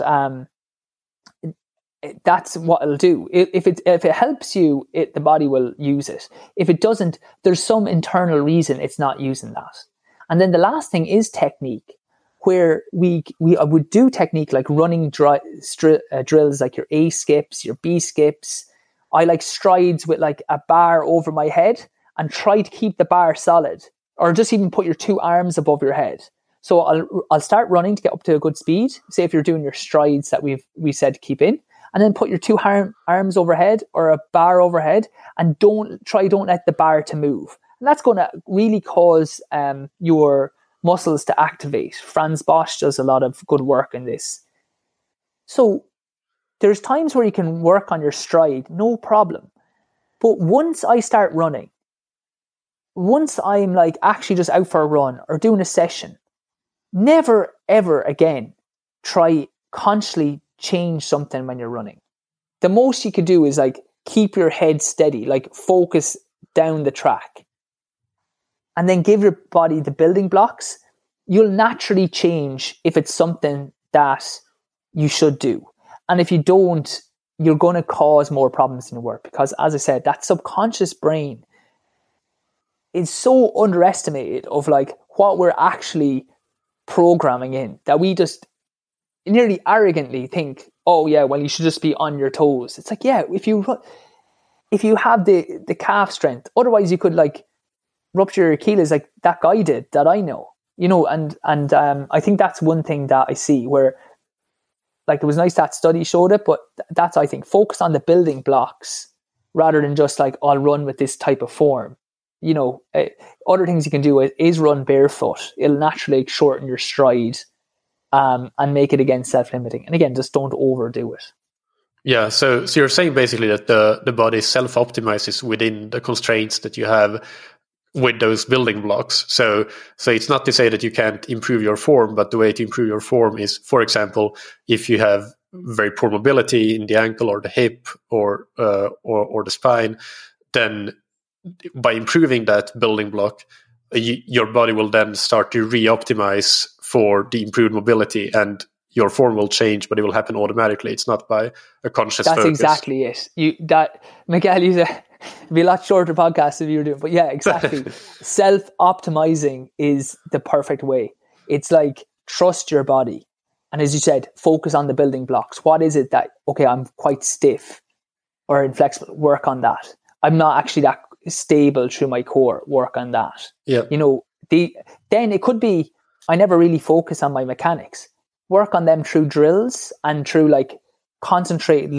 it'll do. If it helps you, the body will use it. If it doesn't, there's some internal reason it's not using that. And then the last thing is technique, where we would do technique like running drills, like your A skips, your B skips. I like strides with like a bar over my head and try to keep the bar solid, or just even put your two arms above your head. So I'll start running to get up to a good speed. Say if you're doing your strides that we said to keep in, and then put your two arms overhead or a bar overhead, and don't let the bar to move. And that's going to really cause your muscles to activate. Franz Bosch does a lot of good work in this. So there's times where you can work on your stride, no problem. But once I start running, once I'm like actually just out for a run or doing a session, never ever again try consciously change something when you're running. The most you could do is like keep your head steady, like focus down the track, and then give your body the building blocks. You'll naturally change if it's something that you should do. And if you don't, you're going to cause more problems in your work, because as I said, that subconscious brain is so underestimated of like what we're actually programming in, that we just nearly arrogantly think, oh yeah, well, you should just be on your toes. It's like, yeah, if you have the calf strength, otherwise you could like rupture your Achilles like that guy did that I know, and I think that's one thing that I see where, like, it was nice that study showed it, but that's, I think, focus on the building blocks rather than just like, I'll run with this type of form. Other things you can do is run barefoot. It'll naturally shorten your stride and make it, again, self-limiting. And again, just don't overdo it. Yeah, so you're saying basically that the body self-optimizes within the constraints that you have with those building blocks. So it's not to say that you can't improve your form, but the way to improve your form is, for example, if you have very poor mobility in the ankle or the hip or the spine, then by improving that building block, your body will then start to re-optimize for the improved mobility, and your form will change, but it will happen automatically. It's not by a conscious focus. That's exactly it. Miguel, it'd be a lot shorter podcast if you were doing, but yeah, exactly. Self-optimizing is the perfect way. It's like, trust your body. And as you said, focus on the building blocks. What is it that, okay, I'm quite stiff or inflexible, work on that. I'm not actually that stable through my core, work on that. Yeah. Then it could be, I never really focus on my mechanics. Work on them through drills and through like concentrated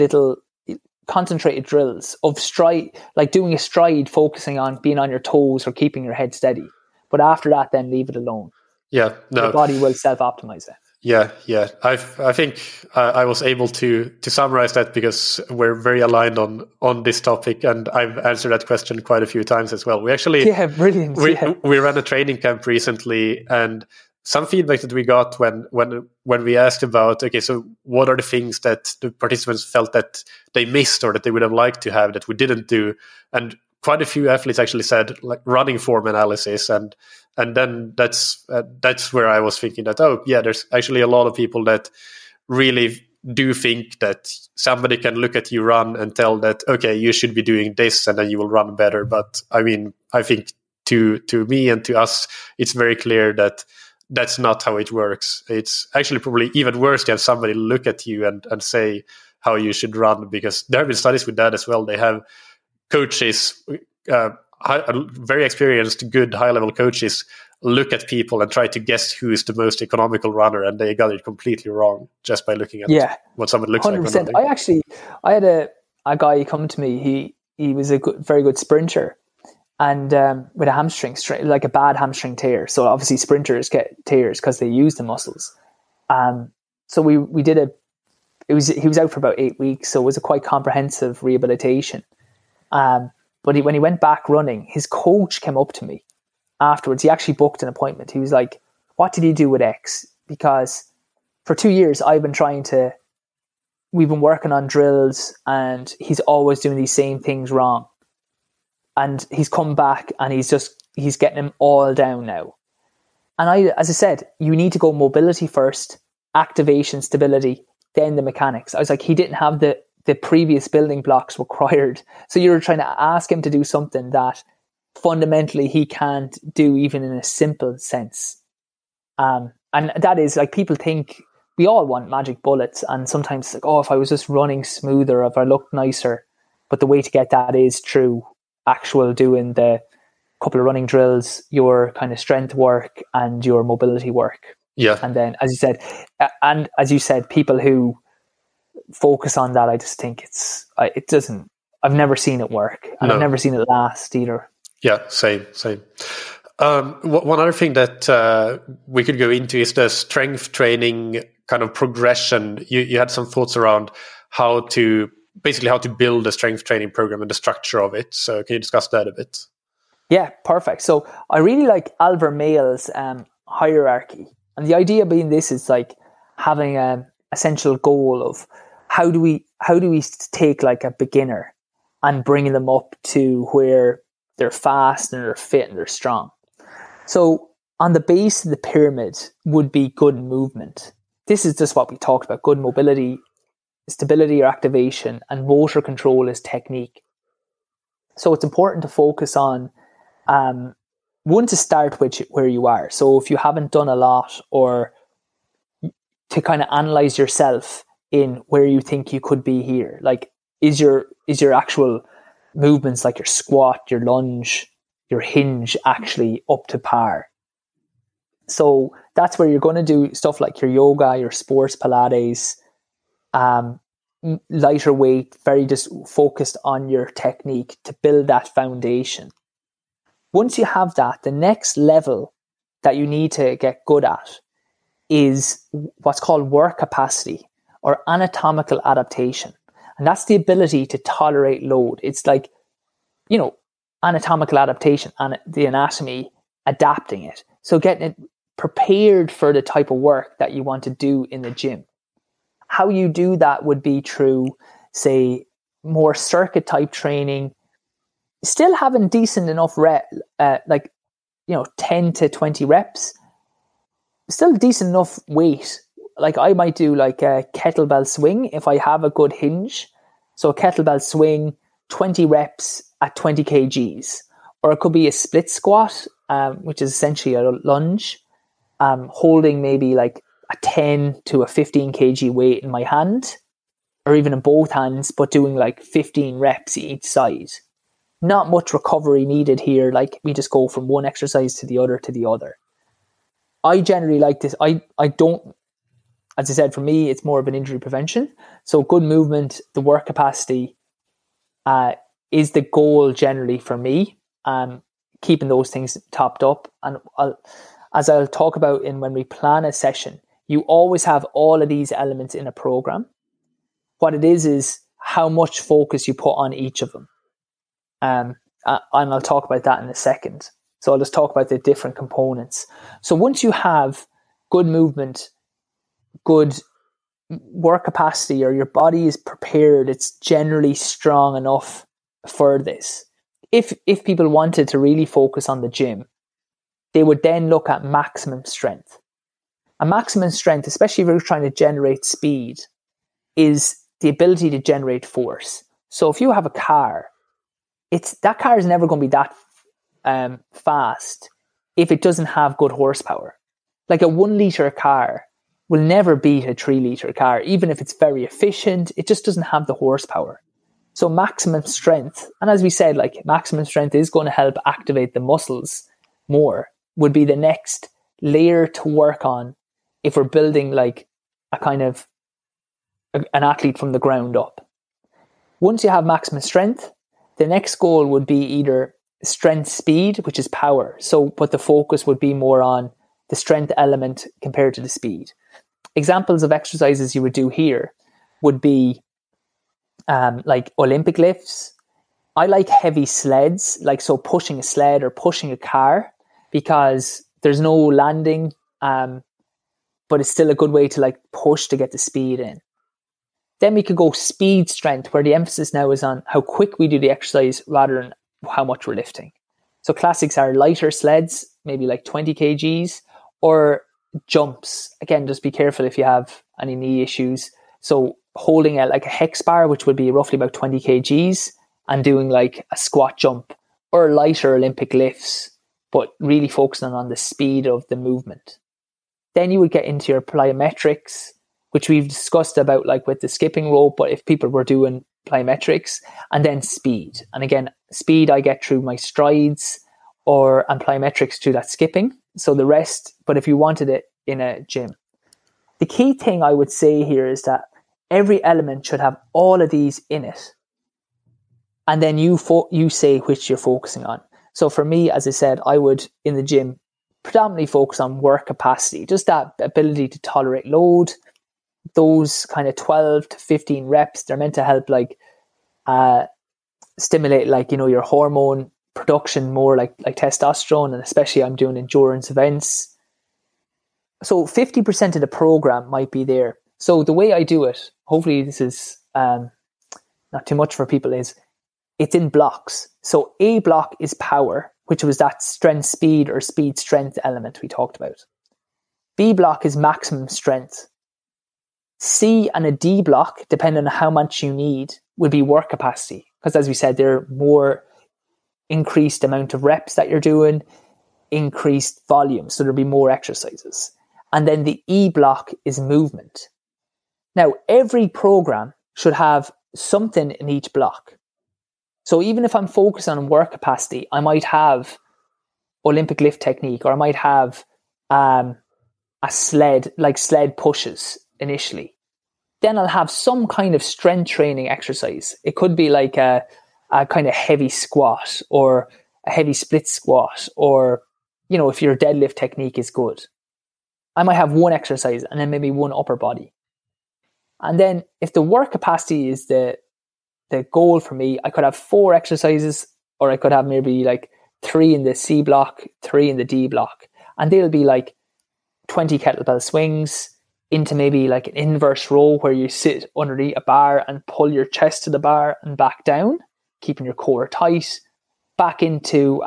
drills of stride, like doing a stride, focusing on being on your toes or keeping your head steady. But after that, then leave it alone. Yeah, no. The body will self-optimize it. Yeah. I think I was able to summarize that because we're very aligned on this topic, and I've answered that question quite a few times as well. We actually brilliant. We ran a training camp recently, and some feedback that we got when we asked about, okay, so what are the things that the participants felt that they missed or that they would have liked to have that we didn't do, and quite a few athletes actually said like running form analysis, and then that's where I was thinking that, oh yeah, there's actually a lot of people that really do think that somebody can look at you run and tell that, okay, you should be doing this and then you will run better. But I mean, I think to me and to us, it's very clear that that's not how it works. It's actually probably even worse to have somebody look at you and say how you should run, because there have been studies with that as well. They have coaches, very experienced, good high-level coaches, look at people and try to guess who is the most economical runner, and they got it completely wrong just by looking at what someone looks 100%. like. I had a guy come to me. He was a very good sprinter, and with a hamstring, like a bad hamstring tear. So obviously sprinters get tears because they use the muscles. So we did he was out for about 8 weeks, so it was a quite comprehensive rehabilitation. But when he went back running, his coach came up to me afterwards. He actually booked an appointment. He was like, what did you do with X? Because for 2 years, we've been working on drills and he's always doing these same things wrong. And he's come back and he's getting them all down now. And as I said, you need to go mobility first, activation, stability, then the mechanics. I was like, he didn't have the previous building blocks required. So you're trying to ask him to do something that fundamentally he can't do even in a simple sense. And that is like, people think we all want magic bullets, and sometimes like, oh, if I was just running smoother, if I looked nicer. But the way to get that is through actual doing the couple of running drills, your kind of strength work and your mobility work. Yeah. And then, as you said, people who focus on that, I just think it doesn't, I've never seen it work, and I've never seen it last either. Yeah, same. One other thing that we could go into is the strength training kind of progression. You had some thoughts around how to build a strength training program and the structure of it. So can you discuss that a bit? Yeah, perfect. So I really like Alvar Mael's hierarchy. And the idea being this is like having an essential goal of how do we take like a beginner and bring them up to where they're fast and they're fit and they're strong. So on the base of the pyramid would be good movement. This is just what we talked about: good mobility, stability or activation, and motor control is technique. So it's important to focus on one, to start where you are. So if you haven't done a lot, or to kind of analyze yourself in where you think you could be here. Like, is your actual movements, like your squat, your lunge, your hinge, actually up to par? So that's where you're going to do stuff like your yoga, your sports Pilates, lighter weight, very just focused on your technique to build that foundation. Once you have that, the next level that you need to get good at is what's called work capacity or anatomical adaptation. And that's the ability to tolerate load. It's like, anatomical adaptation and the anatomy, adapting it. So getting it prepared for the type of work that you want to do in the gym. How you do that would be through, say, more circuit type training, still having decent enough 10 to 20 reps, still decent enough weight. Like I might do like a kettlebell swing if I have a good hinge. So a kettlebell swing, 20 reps at 20 kgs. Or it could be a split squat, which is essentially a lunge, holding maybe like a 10 to a 15 kg weight in my hand, or even in both hands, but doing like 15 reps each side. Not much recovery needed here. Like we just go from one exercise to the other. I generally like this. I don't, as I said, for me, it's more of an injury prevention. So good movement, the work capacity is the goal generally for me. Keeping those things topped up. And as I'll talk about when we plan a session, You always have all of these elements in a program. What it is how much focus you put on each of them. And I'll talk about that in a second. So I'll just talk about the different components. So once you have good movement, good work capacity, or your body is prepared, it's generally strong enough for this. If people wanted to really focus on the gym, they would then look at maximum strength. And maximum strength, especially if you're trying to generate speed, is the ability to generate force. So if you have a car, that car is never going to be that fast if it doesn't have good horsepower. Like a 1 litre car will never beat a 3 litre car, even if it's very efficient. It just doesn't have the horsepower. So maximum strength, and as we said, like maximum strength is going to help activate the muscles more, would be the next layer to work on if we're building like a kind of an athlete from the ground up. Once you have maximum strength, the next goal would be either strength speed, which is power. So, but the focus would be more on the strength element compared to the speed. Examples of exercises you would do here would be like Olympic lifts. I like heavy sleds, like so pushing a sled or pushing a car, because there's no landing, but it's still a good way to like push to get the speed in. Then we could go speed strength, where the emphasis now is on how quick we do the exercise rather than how much we're lifting. So classics are lighter sleds, maybe like 20 kgs, or jumps. Again, just be careful if you have any knee issues. So holding like a hex bar, which would be roughly about 20 kgs, and doing like a squat jump, or lighter Olympic lifts, but really focusing on the speed of the movement. Then you would get into your plyometrics, which we've discussed about like with the skipping rope, but if people were doing plyometrics, and then speed. And again, speed I get through my strides and plyometrics through that skipping. So the rest, but if you wanted it in a gym. The key thing I would say here is that every element should have all of these in it. And then you say which you're focusing on. So for me, as I said, I would in the gym predominantly focus on work capacity, just that ability to tolerate load. Those kind of 12 to 15 reps, they're meant to help like stimulate like, you know, your hormone production more, like testosterone, and especially I'm doing endurance events. So 50% of the program might be there. So the way I do it, hopefully this is not too much for people, is it's in blocks. So A block is power, which was that strength speed or speed strength element we talked about. B block is maximum strength. C and a D block, depending on how much you need, would be work capacity. Because as we said, they're more increased amount of reps that you're doing, increased volume. So there'll be more exercises. And then the E block is movement. Now, every program should have something in each block. So even if I'm focused on work capacity, I might have Olympic lift technique, or I might have a sled, like sled pushes initially. Then I'll have some kind of strength training exercise. It could be like a kind of heavy squat, or a heavy split squat, or, you know, if your deadlift technique is good, I might have one exercise and then maybe one upper body. And then if the work capacity is the goal for me, I could have 4 exercises, or I could have maybe like 3 in the C block, 3 in the D block. And they'll be like 20 kettlebell swings into maybe like an inverse row, where you sit underneath a bar and pull your chest to the bar and back down, keeping your core tight. Back into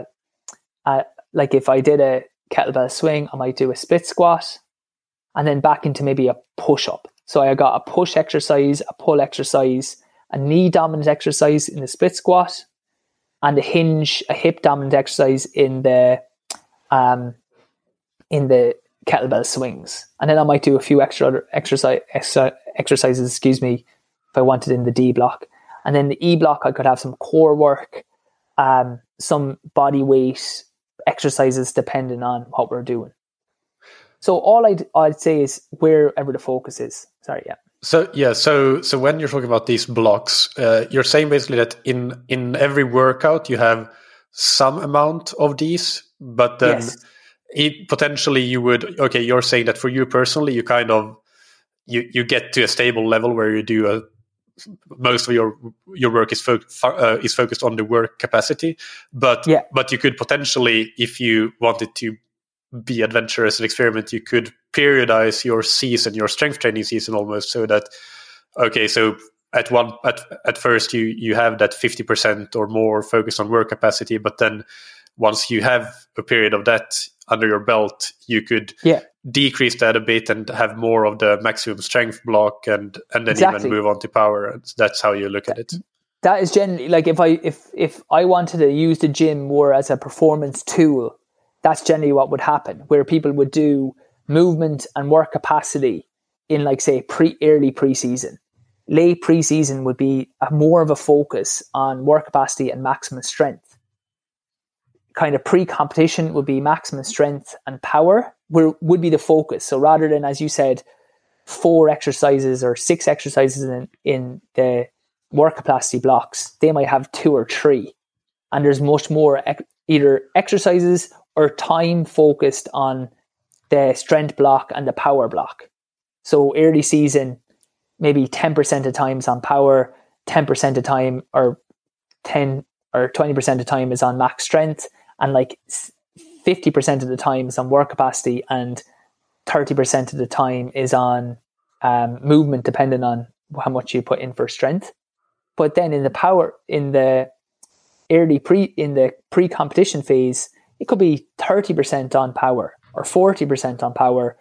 like if I did a kettlebell swing, I might do a split squat, and then back into maybe a push-up. So I got a push exercise, a pull exercise, a knee dominant exercise in the split squat, and a hip dominant exercise in the kettlebell swings. And then I might do a few extra exercises, if I wanted in the D block. And then the E block, I could have some core work, some body weight exercises depending on what we're doing. So all I'd say is wherever the focus is. Sorry, yeah. So when you're talking about these blocks, you're saying basically that in every workout you have some amount of these, but then potentially you would, okay, you're saying that for you personally, you kind of, you get to a stable level where you do most of your work is focused on the work capacity, but you could potentially, if you wanted to be adventurous and experiment, you could periodize your season, your strength training season, almost, so that, okay, so at first you have that 50% or more focus on work capacity, but then once you have a period of that under your belt, you could decrease that a bit and have more of the maximum strength block, and then even move on to power. And that's how you look at it. That is generally, like, if I wanted to use the gym more as a performance tool, that's generally what would happen, where people would do movement and work capacity in, like, say, early preseason. Late preseason would be more of a focus on work capacity and maximum strength. Kind of pre-competition would be maximum strength and power would be the focus. So rather than, as you said, 4 exercises or 6 exercises in the work capacity blocks, they might have 2 or 3. And there's much more either exercises or time focused on the strength block and the power block. So early season, maybe 10% of times on power, 10% of time or 10 or 20% of time is on max strength, and like 50% of the time is on work capacity, and 30% of the time is on movement, depending on how much you put in for strength. But then in the pre-competition phase, it could be 30% on power, or 40% on power,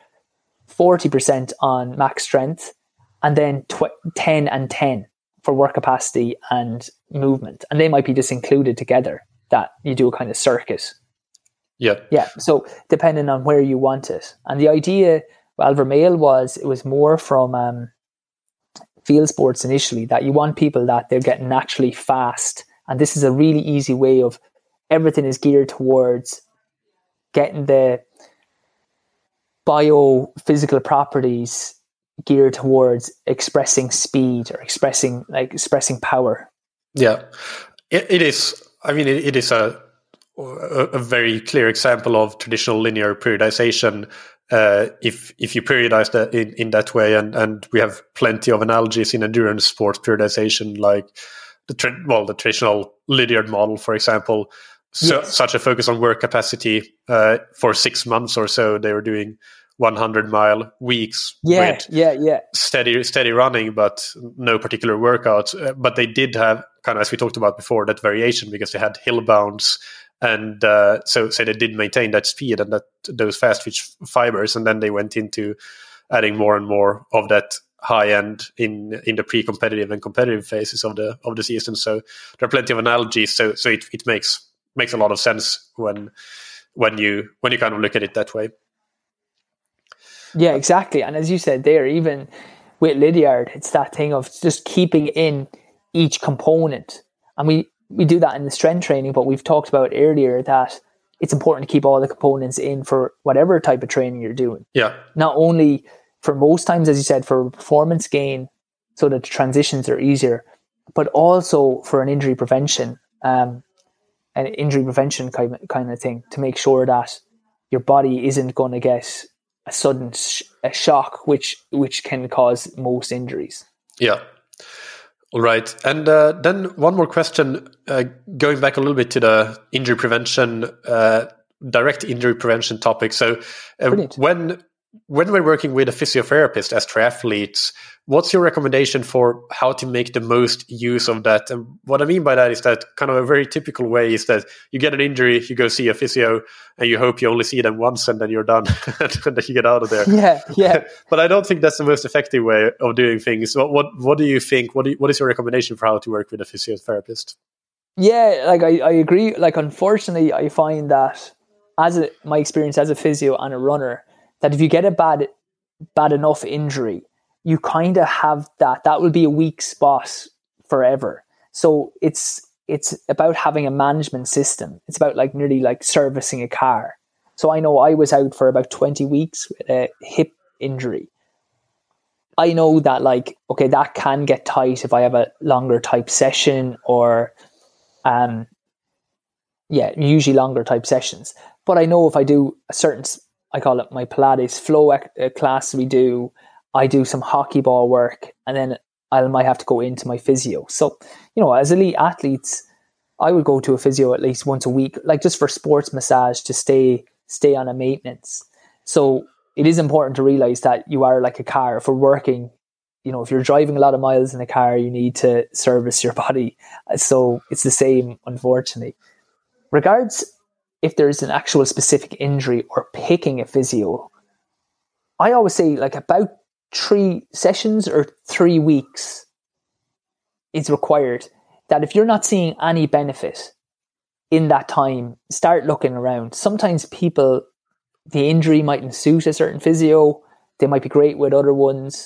40% on max strength, and then 10 and 10 for work capacity and movement. And they might be just included together, that you do a kind of circuit. Yeah. Yeah. So depending on where you want it. And the idea, well, Vermeil was more from field sports initially, that you want people that they're getting naturally fast. And this is a really easy way of, everything is geared towards getting the biophysical properties geared towards expressing speed or expressing power. Yeah, it is. I mean, it is a very clear example of traditional linear periodization. If you periodize that in that way, and we have plenty of analogies in endurance sports periodization, like the traditional Lydiard model, for example. So, such a focus on work capacity for 6 months or so, they were doing 100-mile weeks with steady running, but no particular workouts. But they did have, kind of as we talked about before, that variation, because they had hill bounds, and so they did maintain that speed and those fast twitch fibers, and then they went into adding more and more of that high end in the pre-competitive and competitive phases of the season. So there are plenty of analogies. So it makes a lot of sense when you kind of look at it that way. Yeah, exactly. And as you said there, even with Lydiard, it's that thing of just keeping in each component. And we do that in the strength training, but we've talked about earlier that it's important to keep all the components in for whatever type of training you're doing. Yeah. Not only for most times, as you said, for performance gain, so that the transitions are easier, but also for an injury prevention, kind of thing, to make sure that your body isn't going to get a sudden shock, which can cause most injuries. Yeah. All right. And then one more question, going back a little bit to the injury prevention, direct injury prevention topic. So when we're working with a physiotherapist as triathletes, what's your recommendation for how to make the most use of that? And what I mean by that is that kind of a very typical way is that you get an injury, you go see a physio, and you hope you only see them once and then you're done and then you get out of there. Yeah. But I don't think that's the most effective way of doing things. What do you think? What is your recommendation for how to work with a physiotherapist? Yeah, like I agree. Like, unfortunately, I find that my experience as a physio and a runner, that if you get a bad enough injury, you kind of have that will be a weak spot forever. So it's about having a management system. It's about nearly like servicing a car. So I know I was out for about 20 weeks with a hip injury. I know that that can get tight if I have a longer type session, or usually longer type sessions. But I know if I do a certain, I call it my Pilates flow class I do some hockey ball work, and then I might have to go into my physio. So, as elite athletes, I would go to a physio at least once a week, like just for sports massage to stay on a maintenance. So it is important to realize that you are like a car. If we're working, if you're driving a lot of miles in a car, you need to service your body. So it's the same, unfortunately. Regards if there's an actual specific injury or picking a physio, I always say like about 3 sessions or 3 weeks is required. That if you're not seeing any benefit in that time, start looking around. Sometimes people, the injury mightn't suit a certain physio. They might be great with other ones.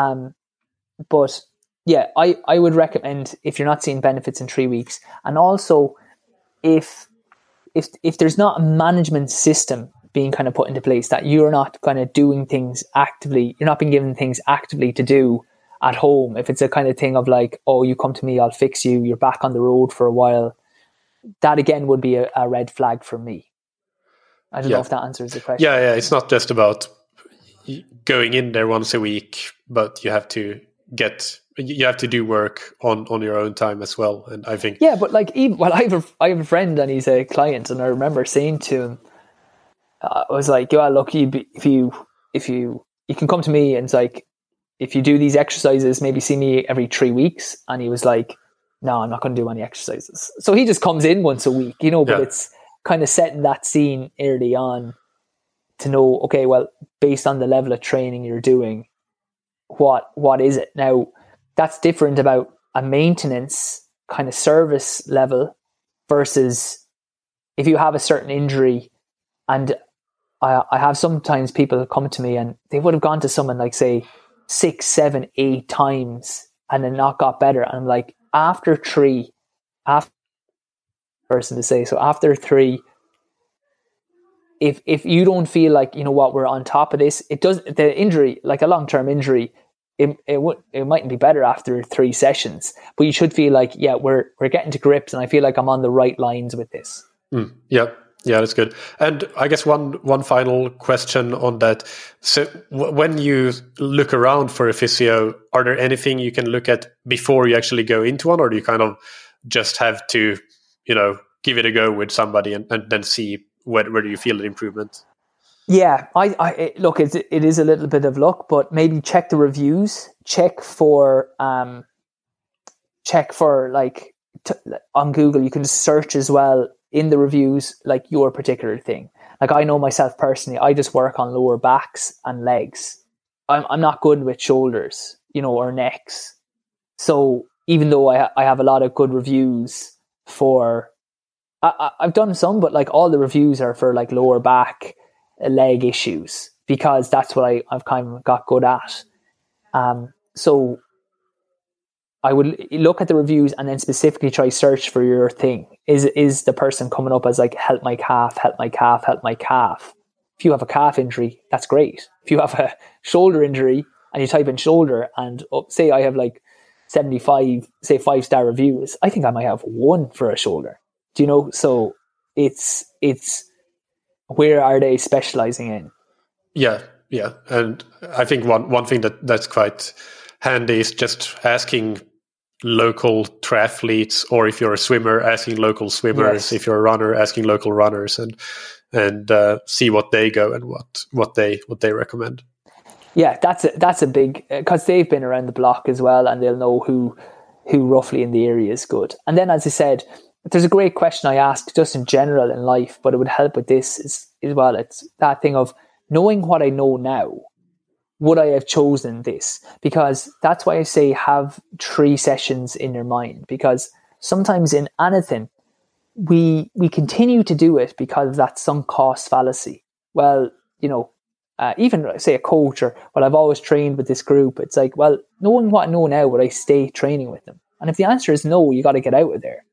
But yeah, I would recommend if you're not seeing benefits in 3 weeks. And also if there's not a management system being kind of put into place, that you're not kind of doing things actively, you're not being given things actively to do at home. If it's a kind of thing of like, oh, you come to me, I'll fix you, you're back on the road for a while, that again would be a red flag for me. I don't know if that answers the question. Yeah, it's not just about going in there once a week, but you have to do work on your own time as well. And I think but like I have a friend and he's a client, and I remember saying to him, I was like, look, if you can come to me, and it's like, if you do these exercises, maybe see me every 3 weeks. And he was like, no, I'm not going to do any exercises. So he just comes in once a week, but it's kind of setting that scene early on to know, okay, well, based on the level of training you're doing, what is it? Now, that's different about a maintenance kind of service level versus if you have a certain injury. And I have sometimes people come to me and they would have gone to someone like, say, 6, 7, 8 times and then not got better. And I'm like, after 3, after if you don't feel like, we're on top of this, the injury, like a long-term injury, it mightn't be better after 3 sessions, but you should feel like, we're getting to grips and I feel like I'm on the right lines with this. Yeah, that's good. And I guess one final question on that. So when you look around for a physio, are there anything you can look at before you actually go into one, or do you kind of just have to, give it a go with somebody and then see whether you feel an improvement? Yeah, I look, it is a little bit of luck, but maybe check the reviews, check for like on Google, you can just search as well in the reviews, like your particular thing. Like I know myself personally, I just work on lower backs and legs. I'm not good with shoulders, or necks. So even though I have a lot of good reviews for, I've done some, but like all the reviews are for like lower back, leg issues, because that's what I've kind of got good at. So I would look at the reviews and then specifically try search for your thing. Is the person coming up as like, help my calf, help my calf, help my calf? If you have a calf injury, that's great. If you have a shoulder injury and you type in shoulder and say I have like 75, say 5-star reviews, I think I might have 1 for a shoulder. Do you know? So it's where are they specializing in? Yeah. And I think one thing that's quite handy is just asking local triathletes, or if you're a swimmer, asking local swimmers. Yes. If you're a runner, asking local runners, and see what they go and what they recommend. Yeah, that's a big, because they've been around the block as well, and they'll know who roughly in the area is good. And then, as I said, there's a great question I ask just in general in life, but it would help with this as well. It's that thing of knowing what I know now. Would I have chosen this? Because that's why I say have 3 sessions in your mind, because sometimes in anything, we continue to do it because of that sunk cost fallacy. Well, even say a coach or, well, I've always trained with this group. It's like, well, knowing what I know now, would I stay training with them? And if the answer is no, you got to get out of there.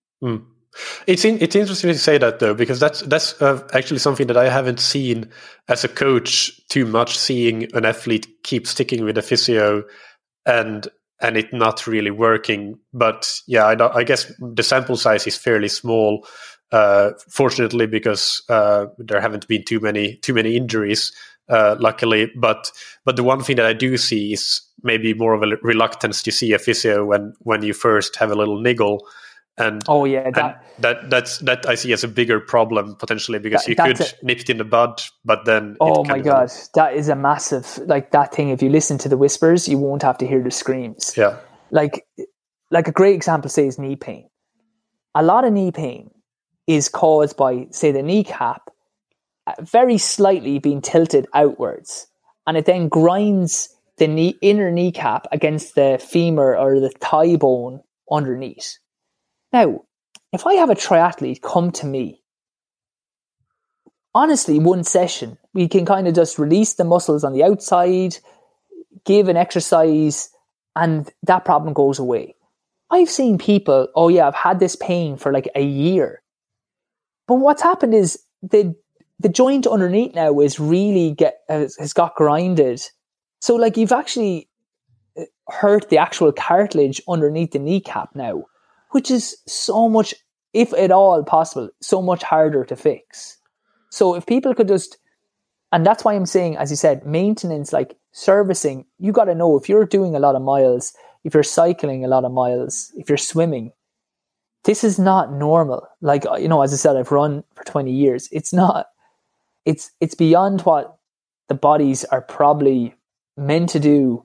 It's interesting to say that, though, because that's actually something that I haven't seen as a coach too much, seeing an athlete keep sticking with a physio and it not really working. But yeah, I guess the sample size is fairly small, Fortunately, because there haven't been too many injuries, luckily. But the one thing that I do see is maybe more of a reluctance to see a physio when you first have a little niggle. And that I see as a bigger problem potentially, because you could nip it in the bud, but then God, that is a massive, like, that thing. If you listen to the whispers, you won't have to hear the screams. Yeah, like a great example, say, is knee pain. A lot of knee pain is caused by, say, the kneecap very slightly being tilted outwards, and it then grinds the inner kneecap against the femur or the thigh bone underneath. Now, if I have a triathlete come to me, honestly, one session, we can kind of just release the muscles on the outside, give an exercise, and that problem goes away. I've seen people, I've had this pain for like a year. But what's happened is the joint underneath now is really has got grinded. So like you've actually hurt the actual cartilage underneath the kneecap now, which is so much, if at all possible, so much harder to fix. So if people could just, and that's why I'm saying, as you said, maintenance, like servicing, you got to know if you're doing a lot of miles, if you're cycling a lot of miles, if you're swimming, this is not normal. Like, as I said, I've run for 20 years. It's not, it's beyond what the bodies are probably meant to do,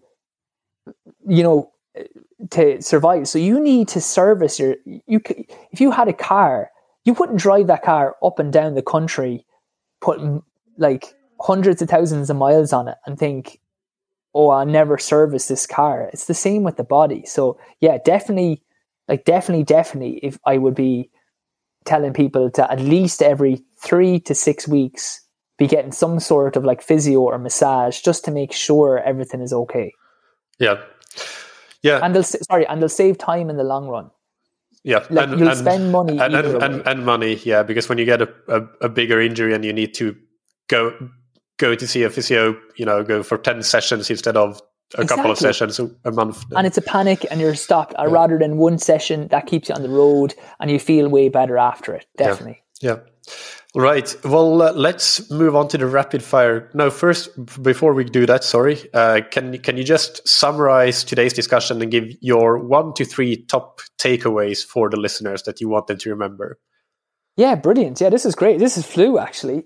to survive. So you need to service if you had a car, you wouldn't drive that car up and down the country, putting like hundreds of thousands of miles on it and think, I'll never service this car. It's the same with the body. So yeah, definitely, if I would be telling people to at least every 3 to 6 weeks be getting some sort of like physio or massage just to make sure everything is okay. Yeah. Yeah, and they'll save time in the long run. Yeah, like you'll spend money and money. Yeah, because when you get a bigger injury and you need to go to see a physio, go for 10 sessions instead of a couple of sessions a month. And it's a panic, and you're stopped rather than one session that keeps you on the road, and you feel way better after it. Definitely. Yeah. Right. Well, let's move on to the rapid fire. No, first, before we do that, can you just summarize today's discussion and give your 1 to 3 top takeaways for the listeners that you want them to remember? Yeah, brilliant. Yeah, this is great. This is flu, actually.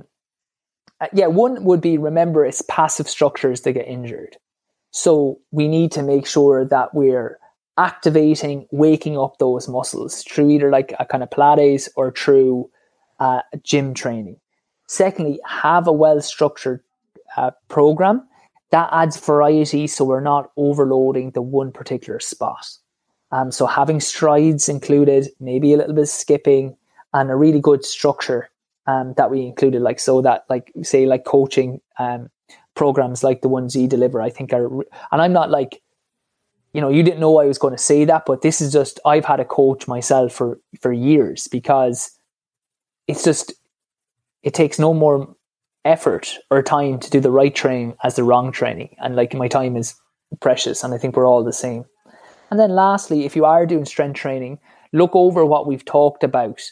One would be, remember, it's passive structures that get injured. So we need to make sure that we're activating, waking up those muscles through either like a kind of Pilates or through gym training. Secondly, have a well-structured program that adds variety, so we're not overloading the one particular spot. So having strides included, maybe a little bit of skipping, and a really good structure that we included, like coaching programs like the ones you deliver, I think are, and I'm not like, you didn't know I was going to say that, but this is just, I've had a coach myself for years, because it's just, it takes no more effort or time to do the right training as the wrong training. And like, my time is precious, and I think we're all the same. And then lastly, if you are doing strength training, look over what we've talked about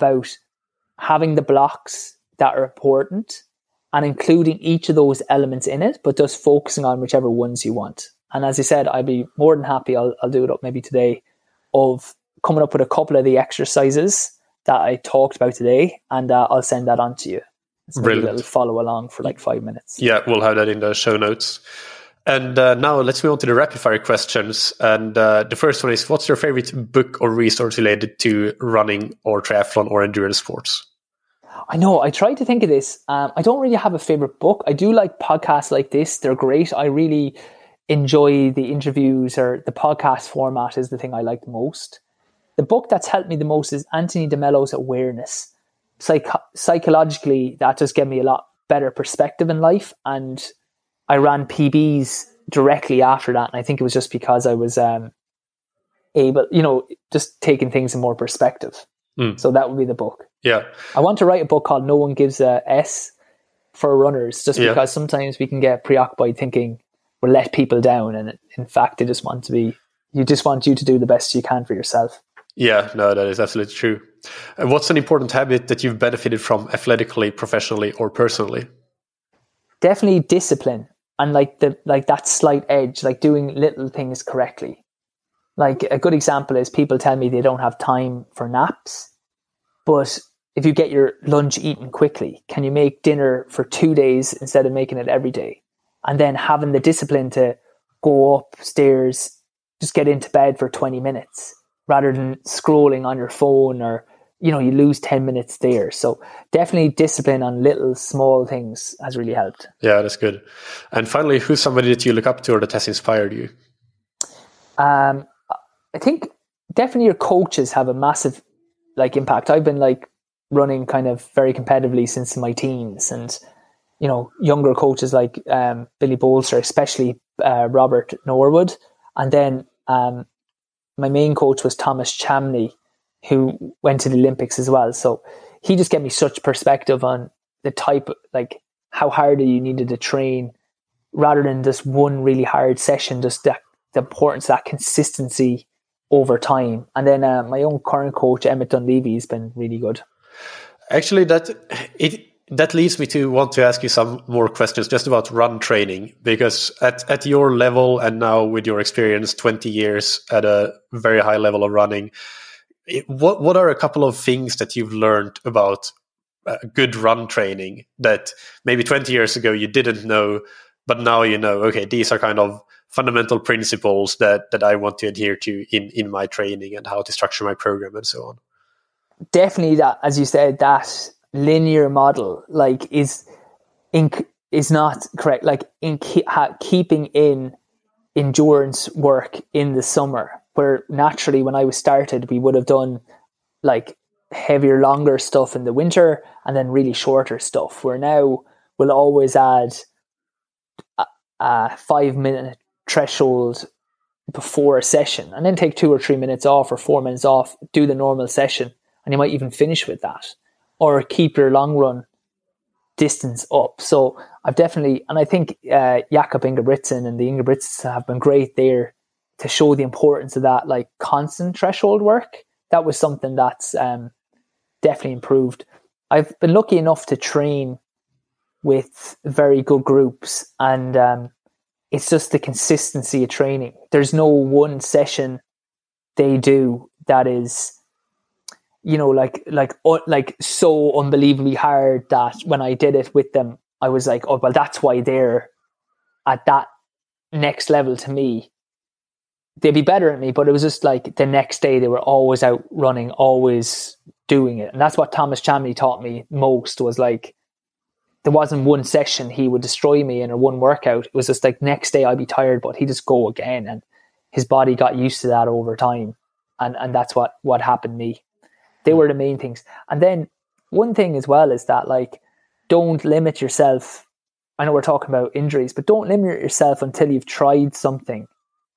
having the blocks that are important and including each of those elements in it, but just focusing on whichever ones you want. And as I said, I'd be more than happy, I'll do it up maybe today, of coming up with a couple of the exercises that I talked about today, and I'll send that on to you. It's maybe a little follow along for like 5 minutes. Yeah, we'll have that in the show notes. And now let's move on to the rapid fire questions. And the first one is, what's your favorite book or resource related to running or triathlon or endurance sports? I know, I tried to think of this. I don't really have a favorite book. I do like podcasts like this. They're great. I really enjoy the interviews, or the podcast format is the thing I like the most. The book that's helped me the most is Anthony de Mello's Awareness. Psychologically, that just gave me a lot better perspective in life, and I ran PBs directly after that, and I think it was just because I was able, just taking things in more perspective. So that would be the book. Yeah, I want to write a book called No One Gives a S for runners, just because sometimes we can get preoccupied thinking we'll let people down, and in fact, they just want you to do the best you can for yourself. Yeah, no, that is absolutely true. And what's an important habit that you've benefited from athletically, professionally, or personally? Definitely discipline, and like that slight edge, like doing little things correctly. Like a good example is people tell me they don't have time for naps, but if you get your lunch eaten quickly, can you make dinner for 2 days instead of making it every day? And then having the discipline to go upstairs, just get into bed for 20 minutes rather than scrolling on your phone, or, you know, you lose 10 minutes there. So definitely discipline on little small things has really helped. Yeah, that's good. And finally, who's somebody that you look up to or that has inspired you? I think definitely your coaches have a massive impact. I've been running kind of very competitively since my teens, and you know, younger coaches like Billy Bolster, especially Robert Norwood, and then my main coach was Thomas Chamney, who went to the Olympics as well. So he just gave me such perspective on the type, like how hard you needed to train, rather than just one really hard session. Just the importance of that consistency over time. And then my own current coach, Emmett Dunleavy, has been really good. Actually, that leads me to want to ask you some more questions just about run training, because at your level and now with your experience, 20 years at a very high level of running, what are a couple of things that you've learned about good run training that maybe 20 years ago you didn't know, but now you know, okay, these are kind of fundamental principles that I want to adhere to in my training and how to structure my program and so on? Definitely that, as you said, that linear model is not correct. Keeping in endurance work in the summer, where naturally when I was started, we would have done heavier, longer stuff in the winter and then really shorter stuff, where now we'll always add a 5-minute threshold before a session and then take 2 or 3 minutes off or 4 minutes off, do the normal session, and you might even finish with that, or keep your long run distance up. So I've definitely, and I think Jakob Ingebrigtsen and the Ingebrigtsens have been great there to show the importance of that constant threshold work. That was something that's definitely improved. I've been lucky enough to train with very good groups, and it's just the consistency of training. There's no one session they do that is, you know, so unbelievably hard that when I did it with them, I was like, oh, well, that's why they're at that next level to me. They'd be better at me, but it was just the next day they were always out running, always doing it. And that's what Thomas Chamney taught me most, was there wasn't one session he would destroy me in or one workout. It was just next day I'd be tired, but he'd just go again. And his body got used to that over time. And that's what happened to me. They were the main things. And then one thing as well is that don't limit yourself. I know we're talking about injuries, but don't limit yourself until you've tried something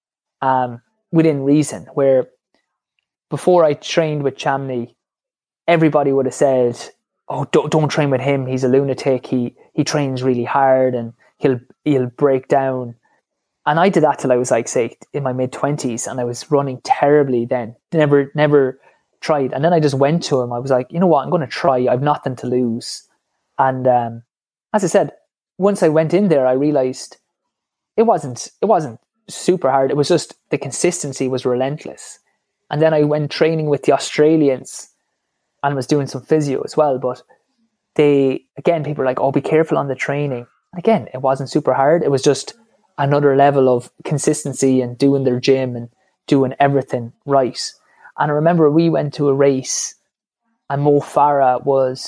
within reason. Where before I trained with Chamney, everybody would have said, oh, don't train with him. He's a lunatic. He trains really hard and he'll break down. And I did that till I was say in my mid-20s, and I was running terribly then. Never tried. And then I just went to him. I was like, you know what? I'm going to try. I've nothing to lose. And as I said, once I went in there, I realized it wasn't super hard. It was just the consistency was relentless. And then I went training with the Australians and was doing some physio as well. But people were like, oh, be careful on the training. And again, it wasn't super hard. It was just another level of consistency and doing their gym and doing everything right. And I remember we went to a race and Mo Farah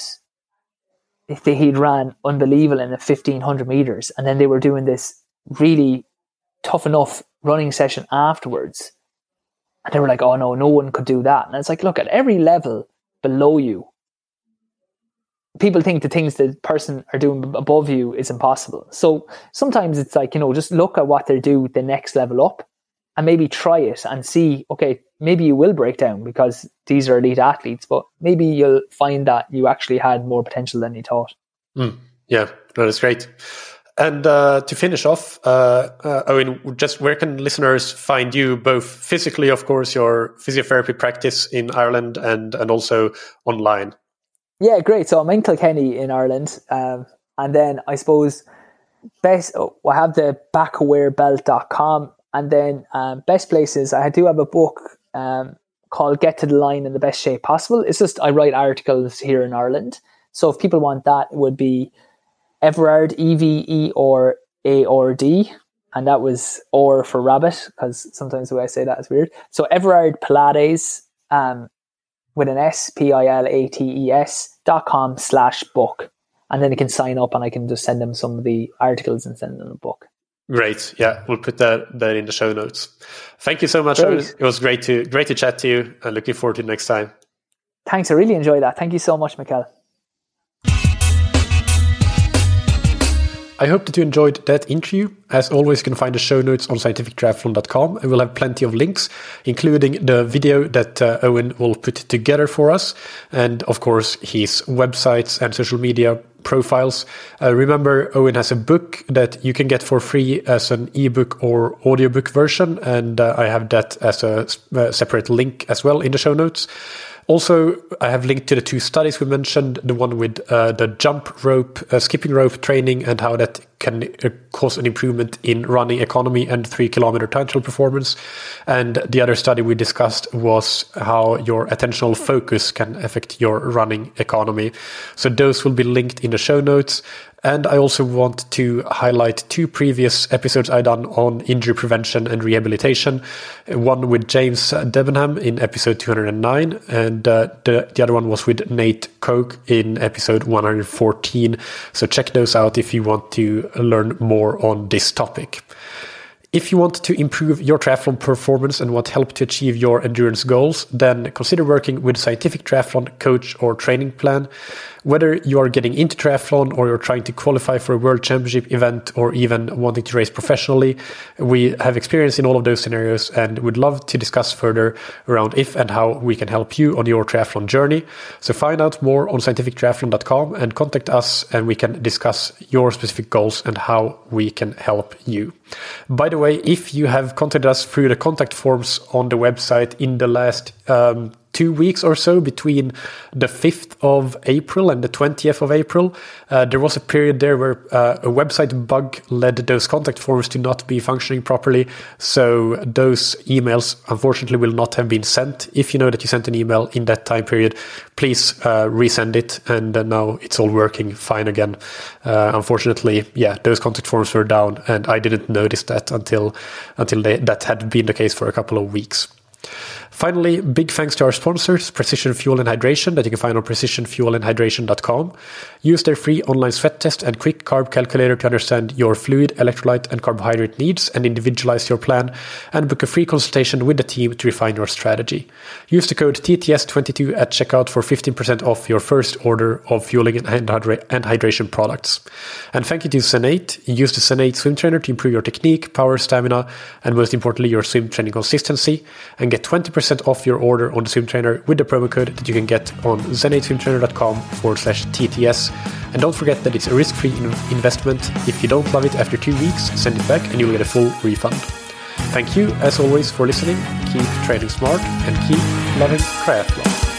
he'd ran unbelievable in the 1500 meters. And then they were doing this really tough enough running session afterwards. And they were like, oh no one could do that. And it's look, at every level below you, people think the things the person are doing above you is impossible. So sometimes it's just look at what they do the next level up and maybe try it and see, okay, maybe you will break down because these are elite athletes, but maybe you'll find that you actually had more potential than you thought. Yeah, that's great. And to finish off, Owen, just where can listeners find you, both physically, of course, your physiotherapy practice in Ireland and also online? Yeah, great. So I'm in Kilkenny in Ireland. And then I suppose I have the backawarebelt.com. And then best places, I do have a book called Get to the Line in the Best Shape Possible. It's just I write articles here in Ireland. So if people want that, it would be Everard, EVERARD, and that was or for rabbit, because sometimes the way I say that is weird. So Everard Pilates with an SPILATES.com/book. And then you can sign up and I can just send them some of the articles and send them a book. Great. Yeah, we'll put that in the show notes. Thank you so much, Owen. It was great to chat to you, and looking forward to next time. Thanks, I really enjoyed that. Thank you so much, Mikkel. I hope that you enjoyed that interview. As always, you can find the show notes on scientifictriathlon.com, and we'll have plenty of links, including the video that Owen will put together for us, and of course his websites and social media profiles. Remember, Owen has a book that you can get for free as an ebook or audiobook version, and I have that as a separate link as well in the show notes. Also, I have linked to the 2 studies we mentioned, the one with the jump rope, skipping rope training, and how that can cause an improvement in running economy and 3-kilometer time trial performance. And the other study we discussed was how your attentional focus can affect your running economy. So those will be linked in the show notes. And I also want to highlight 2 previous episodes I've done on injury prevention and rehabilitation. One with James Debenham in episode 209, and the other one was with Nate Koch in episode 114. So check those out if you want to learn more on this topic. If you want to improve your triathlon performance and want help to achieve your endurance goals, then consider working with a Scientific Triathlon coach or training plan. Whether you are getting into triathlon or you're trying to qualify for a world championship event or even wanting to race professionally, we have experience in all of those scenarios and would love to discuss further around if and how we can help you on your triathlon journey. So find out more on scientifictriathlon.com and contact us, and we can discuss your specific goals and how we can help you. By the way, if you have contacted us through the contact forms on the website in the last 2 weeks or so, between the 5th of April and the 20th of April, there was a period there where a website bug led those contact forms to not be functioning properly. So those emails, unfortunately, will not have been sent. If you know that you sent an email in that time period, please resend it. And now it's all working fine again. Unfortunately, yeah, those contact forms were down, and I didn't notice that until that had been the case for a couple of weeks. Finally, big thanks to our sponsors, Precision Fuel and Hydration, that you can find on precisionfuelandhydration.com. Use their free online sweat test and quick carb calculator to understand your fluid, electrolyte, and carbohydrate needs and individualize your plan, and book a free consultation with the team to refine your strategy. Use the code TTS22 at checkout for 15% off your first order of fueling and hydration products. And thank you to Zen8. Use the Zen8 swim trainer to improve your technique, power, stamina, and most importantly, your swim training consistency, and get 20% off your order on the swim trainer with the promo code that you can get on zen8swimtrainer.com/TTS. And don't forget that it's a risk-free investment. If you don't love it after 2 weeks, send it back and you'll get a full refund. Thank you, as always, for listening. Keep training smart and keep loving triathlon.